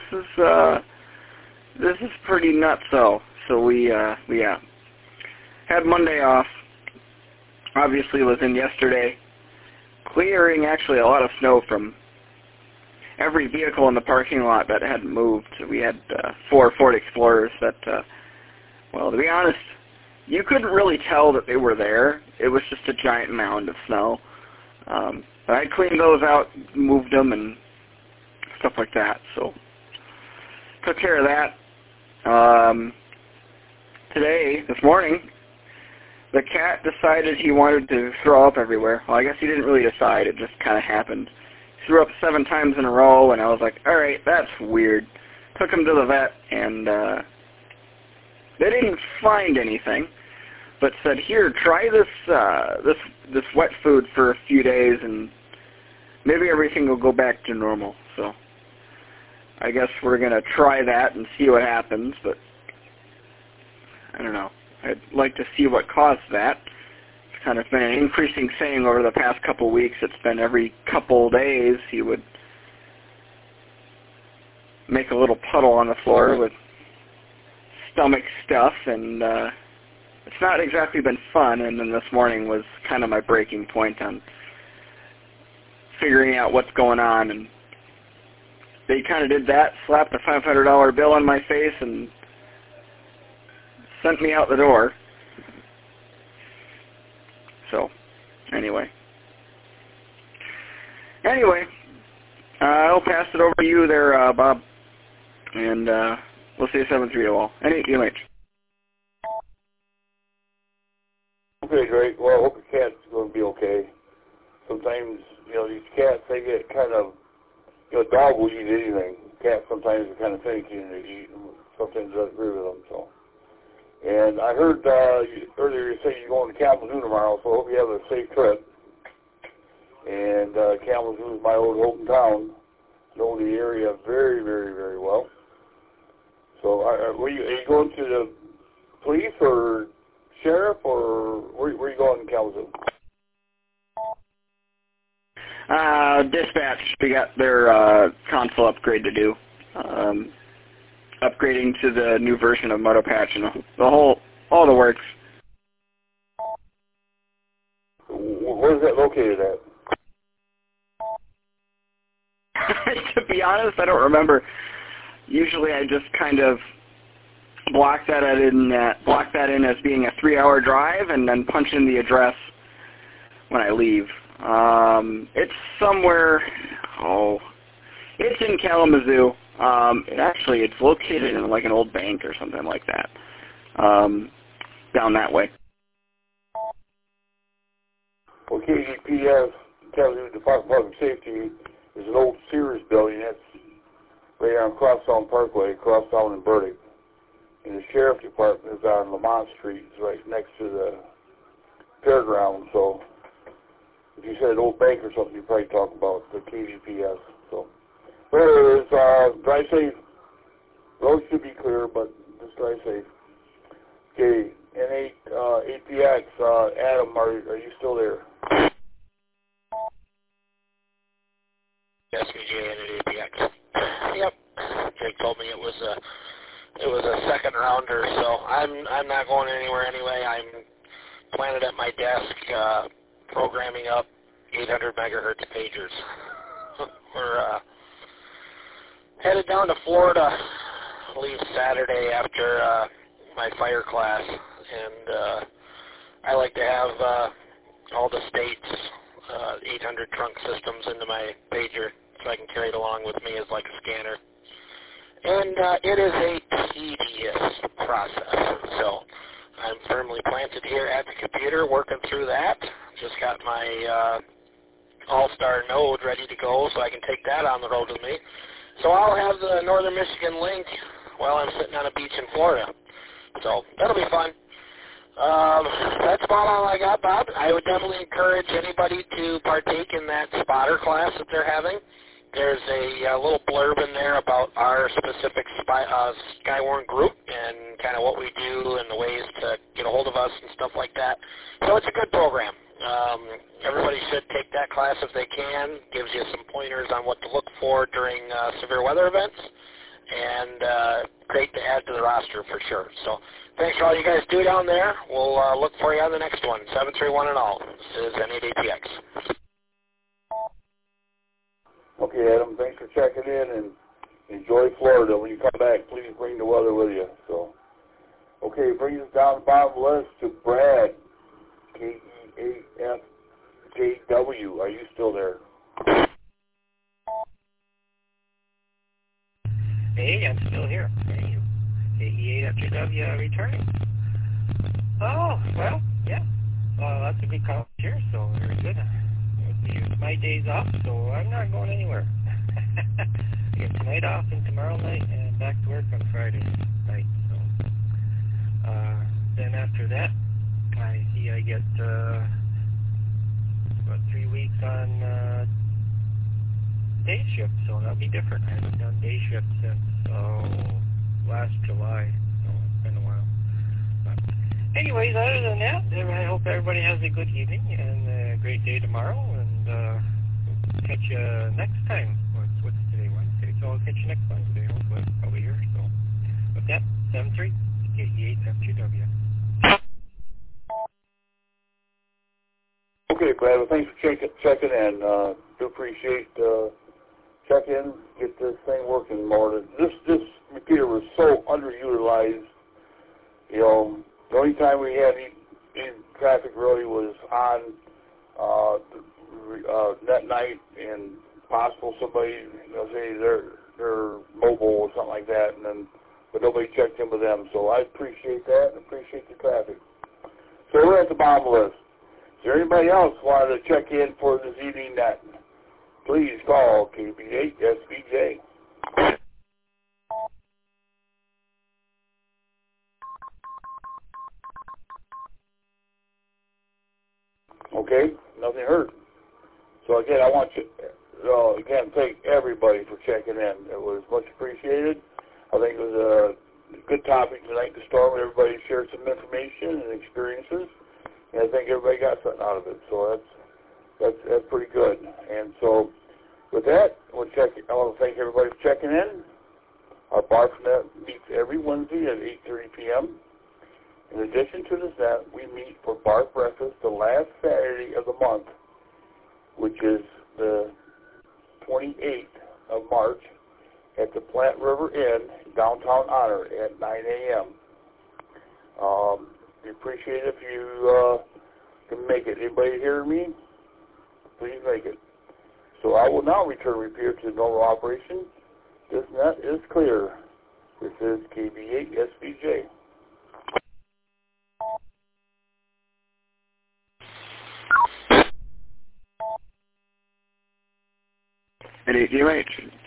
is pretty nutso." So we had Monday off. Obviously, was in yesterday, clearing actually a lot of snow from every vehicle in the parking lot that hadn't moved. So we had 4 Ford Explorers that, well, to be honest, you couldn't really tell that they were there. It was just a giant mound of snow. But I cleaned those out, moved them, and stuff like that. So took care of that. This morning, the cat decided he wanted to throw up everywhere. Well, I guess he didn't really decide. It just kind of happened. He threw up 7 times in a row, and I was like, all right, that's weird. Took him to the vet, and they didn't find anything, but said, here, try this wet food for a few days, and maybe everything will go back to normal. So I guess we're going to try that and see what happens, but I don't know. I'd like to see what caused that. It's kind of been an increasing thing over the past couple weeks. It's been every couple days he would make a little puddle on the floor with stomach stuff, and it's not exactly been fun. And then this morning was kind of my breaking point on figuring out what's going on. And they kind of did that, slapped a $500 bill on my face, and sent me out the door. So, anyway, I'll pass it over to you there, Bob, and we'll see you 7-3 all. UMH. Okay, great. Well, I hope your cat's going to be okay. Sometimes, these cats, they get kind of, a dog will eat anything. Cats sometimes are kind of finicky and they eat, and sometimes I agree with them, so. And I heard earlier you say you're going to Kalamazoo tomorrow, so I hope you have a safe trip. Kalamazoo is my old hometown. Know the area very, very, very well. So are you going to the police or sheriff, or where are you going in Kalamazoo? Dispatch. We got their console upgrade to do. Upgrading to the new version of MotoPatch and all the works. Where's that located at? To be honest, I don't remember. Usually I just kind of block that in as being a 3-hour drive and then punch in the address when I leave. It's somewhere, it's in Kalamazoo. It's located in like an old bank or something like that, down that way. Well, KDPS, Kalamazoo Department of Public Safety, is an old Sears building. That's right on Crosstown Parkway, Crosstown and Burdick. And the Sheriff Department is on Lamont Street. It's right next to the fairground. So if you said an old bank or something, you'd probably talk about the KDPS. So, but anyways, drive safe. Roads should be clear, but just drive safe. Okay, N8PX, Adam, are you still there? SVJ and APX. Yep. Jake told me it was a second rounder, so I'm not going anywhere anyway. I'm planted at my desk, programming up 800 megahertz pagers. We're headed down to Florida. Leave Saturday after my fire class, and I like to have all the states' 800 trunk systems into my pager so I can carry it along with me as like a scanner. And it is a tedious process, so I'm firmly planted here at the computer working through that. Just got my All-Star node ready to go so I can take that on the road with me. So I'll have the Northern Michigan link while I'm sitting on a beach in Florida. So that'll be fun. That's about all I got, Bob. I would definitely encourage anybody to partake in that spotter class that they're having. There's a little blurb in there about our specific Skywarn group and kind of what we do and the ways to get a hold of us and stuff like that. So it's a good program. Everybody should take that class if they can. Gives you some pointers on what to look for during severe weather events, and great to add to the roster for sure. So thanks for all you guys do down there. We'll look for you on the next one. 731 and all. This is N8APX. Okay, Adam, thanks for checking in, and enjoy Florida. When you come back, please bring the weather with you. So, okay, bring us down the bottom list to Brad, KEAFJW. Are you still there? Hey, I'm still here. Thank you. KEAFJW returning. Oh, well, yeah. Lots of good calls here, so very good. It's my days off, so I'm not going anywhere. I get tonight off and tomorrow night, and back to work on Friday night. So, then after that, I see I get about 3 weeks on day shift, so that'll be different. I haven't done day shift since last July, so it's been a while. But anyways, other than that, I hope everybody has a good evening and a great day tomorrow, and catch you next time. What's today, Wednesday? So I'll catch you next Wednesday, hopefully, probably here. So with that, 7-3, KE8FGW. Okay, Brad, well, thanks for checking in. Do appreciate check in, get this thing working more. This repeater was so underutilized. You know, the only time we had any traffic really was on that night, and possible somebody, say they're mobile or something like that, but nobody checked in with them. So I appreciate that and appreciate the traffic. So we're at the bottom list. Is there anybody else wanted to check in for this evening? That please call KB8SBJ. Okay, nothing heard. So again, I want to thank everybody for checking in. It was much appreciated. I think it was a good topic tonight to start with. Everybody shared some information and experiences, and I think everybody got something out of it. So that's pretty good. And so with that, I want to thank everybody for checking in. Our BARFnet meets every Wednesday at 8:30 p.m. In addition to this net, we meet for Barf Breakfast the last Saturday of the month, which is the 28th of March at the Platte River Inn, downtown Honor, at 9 a.m. We appreciate it if you can make it. Anybody hear me? Please make it. So I will now return repeater to normal operation. This net is clear. This is KB8SBJ. At 8 UH.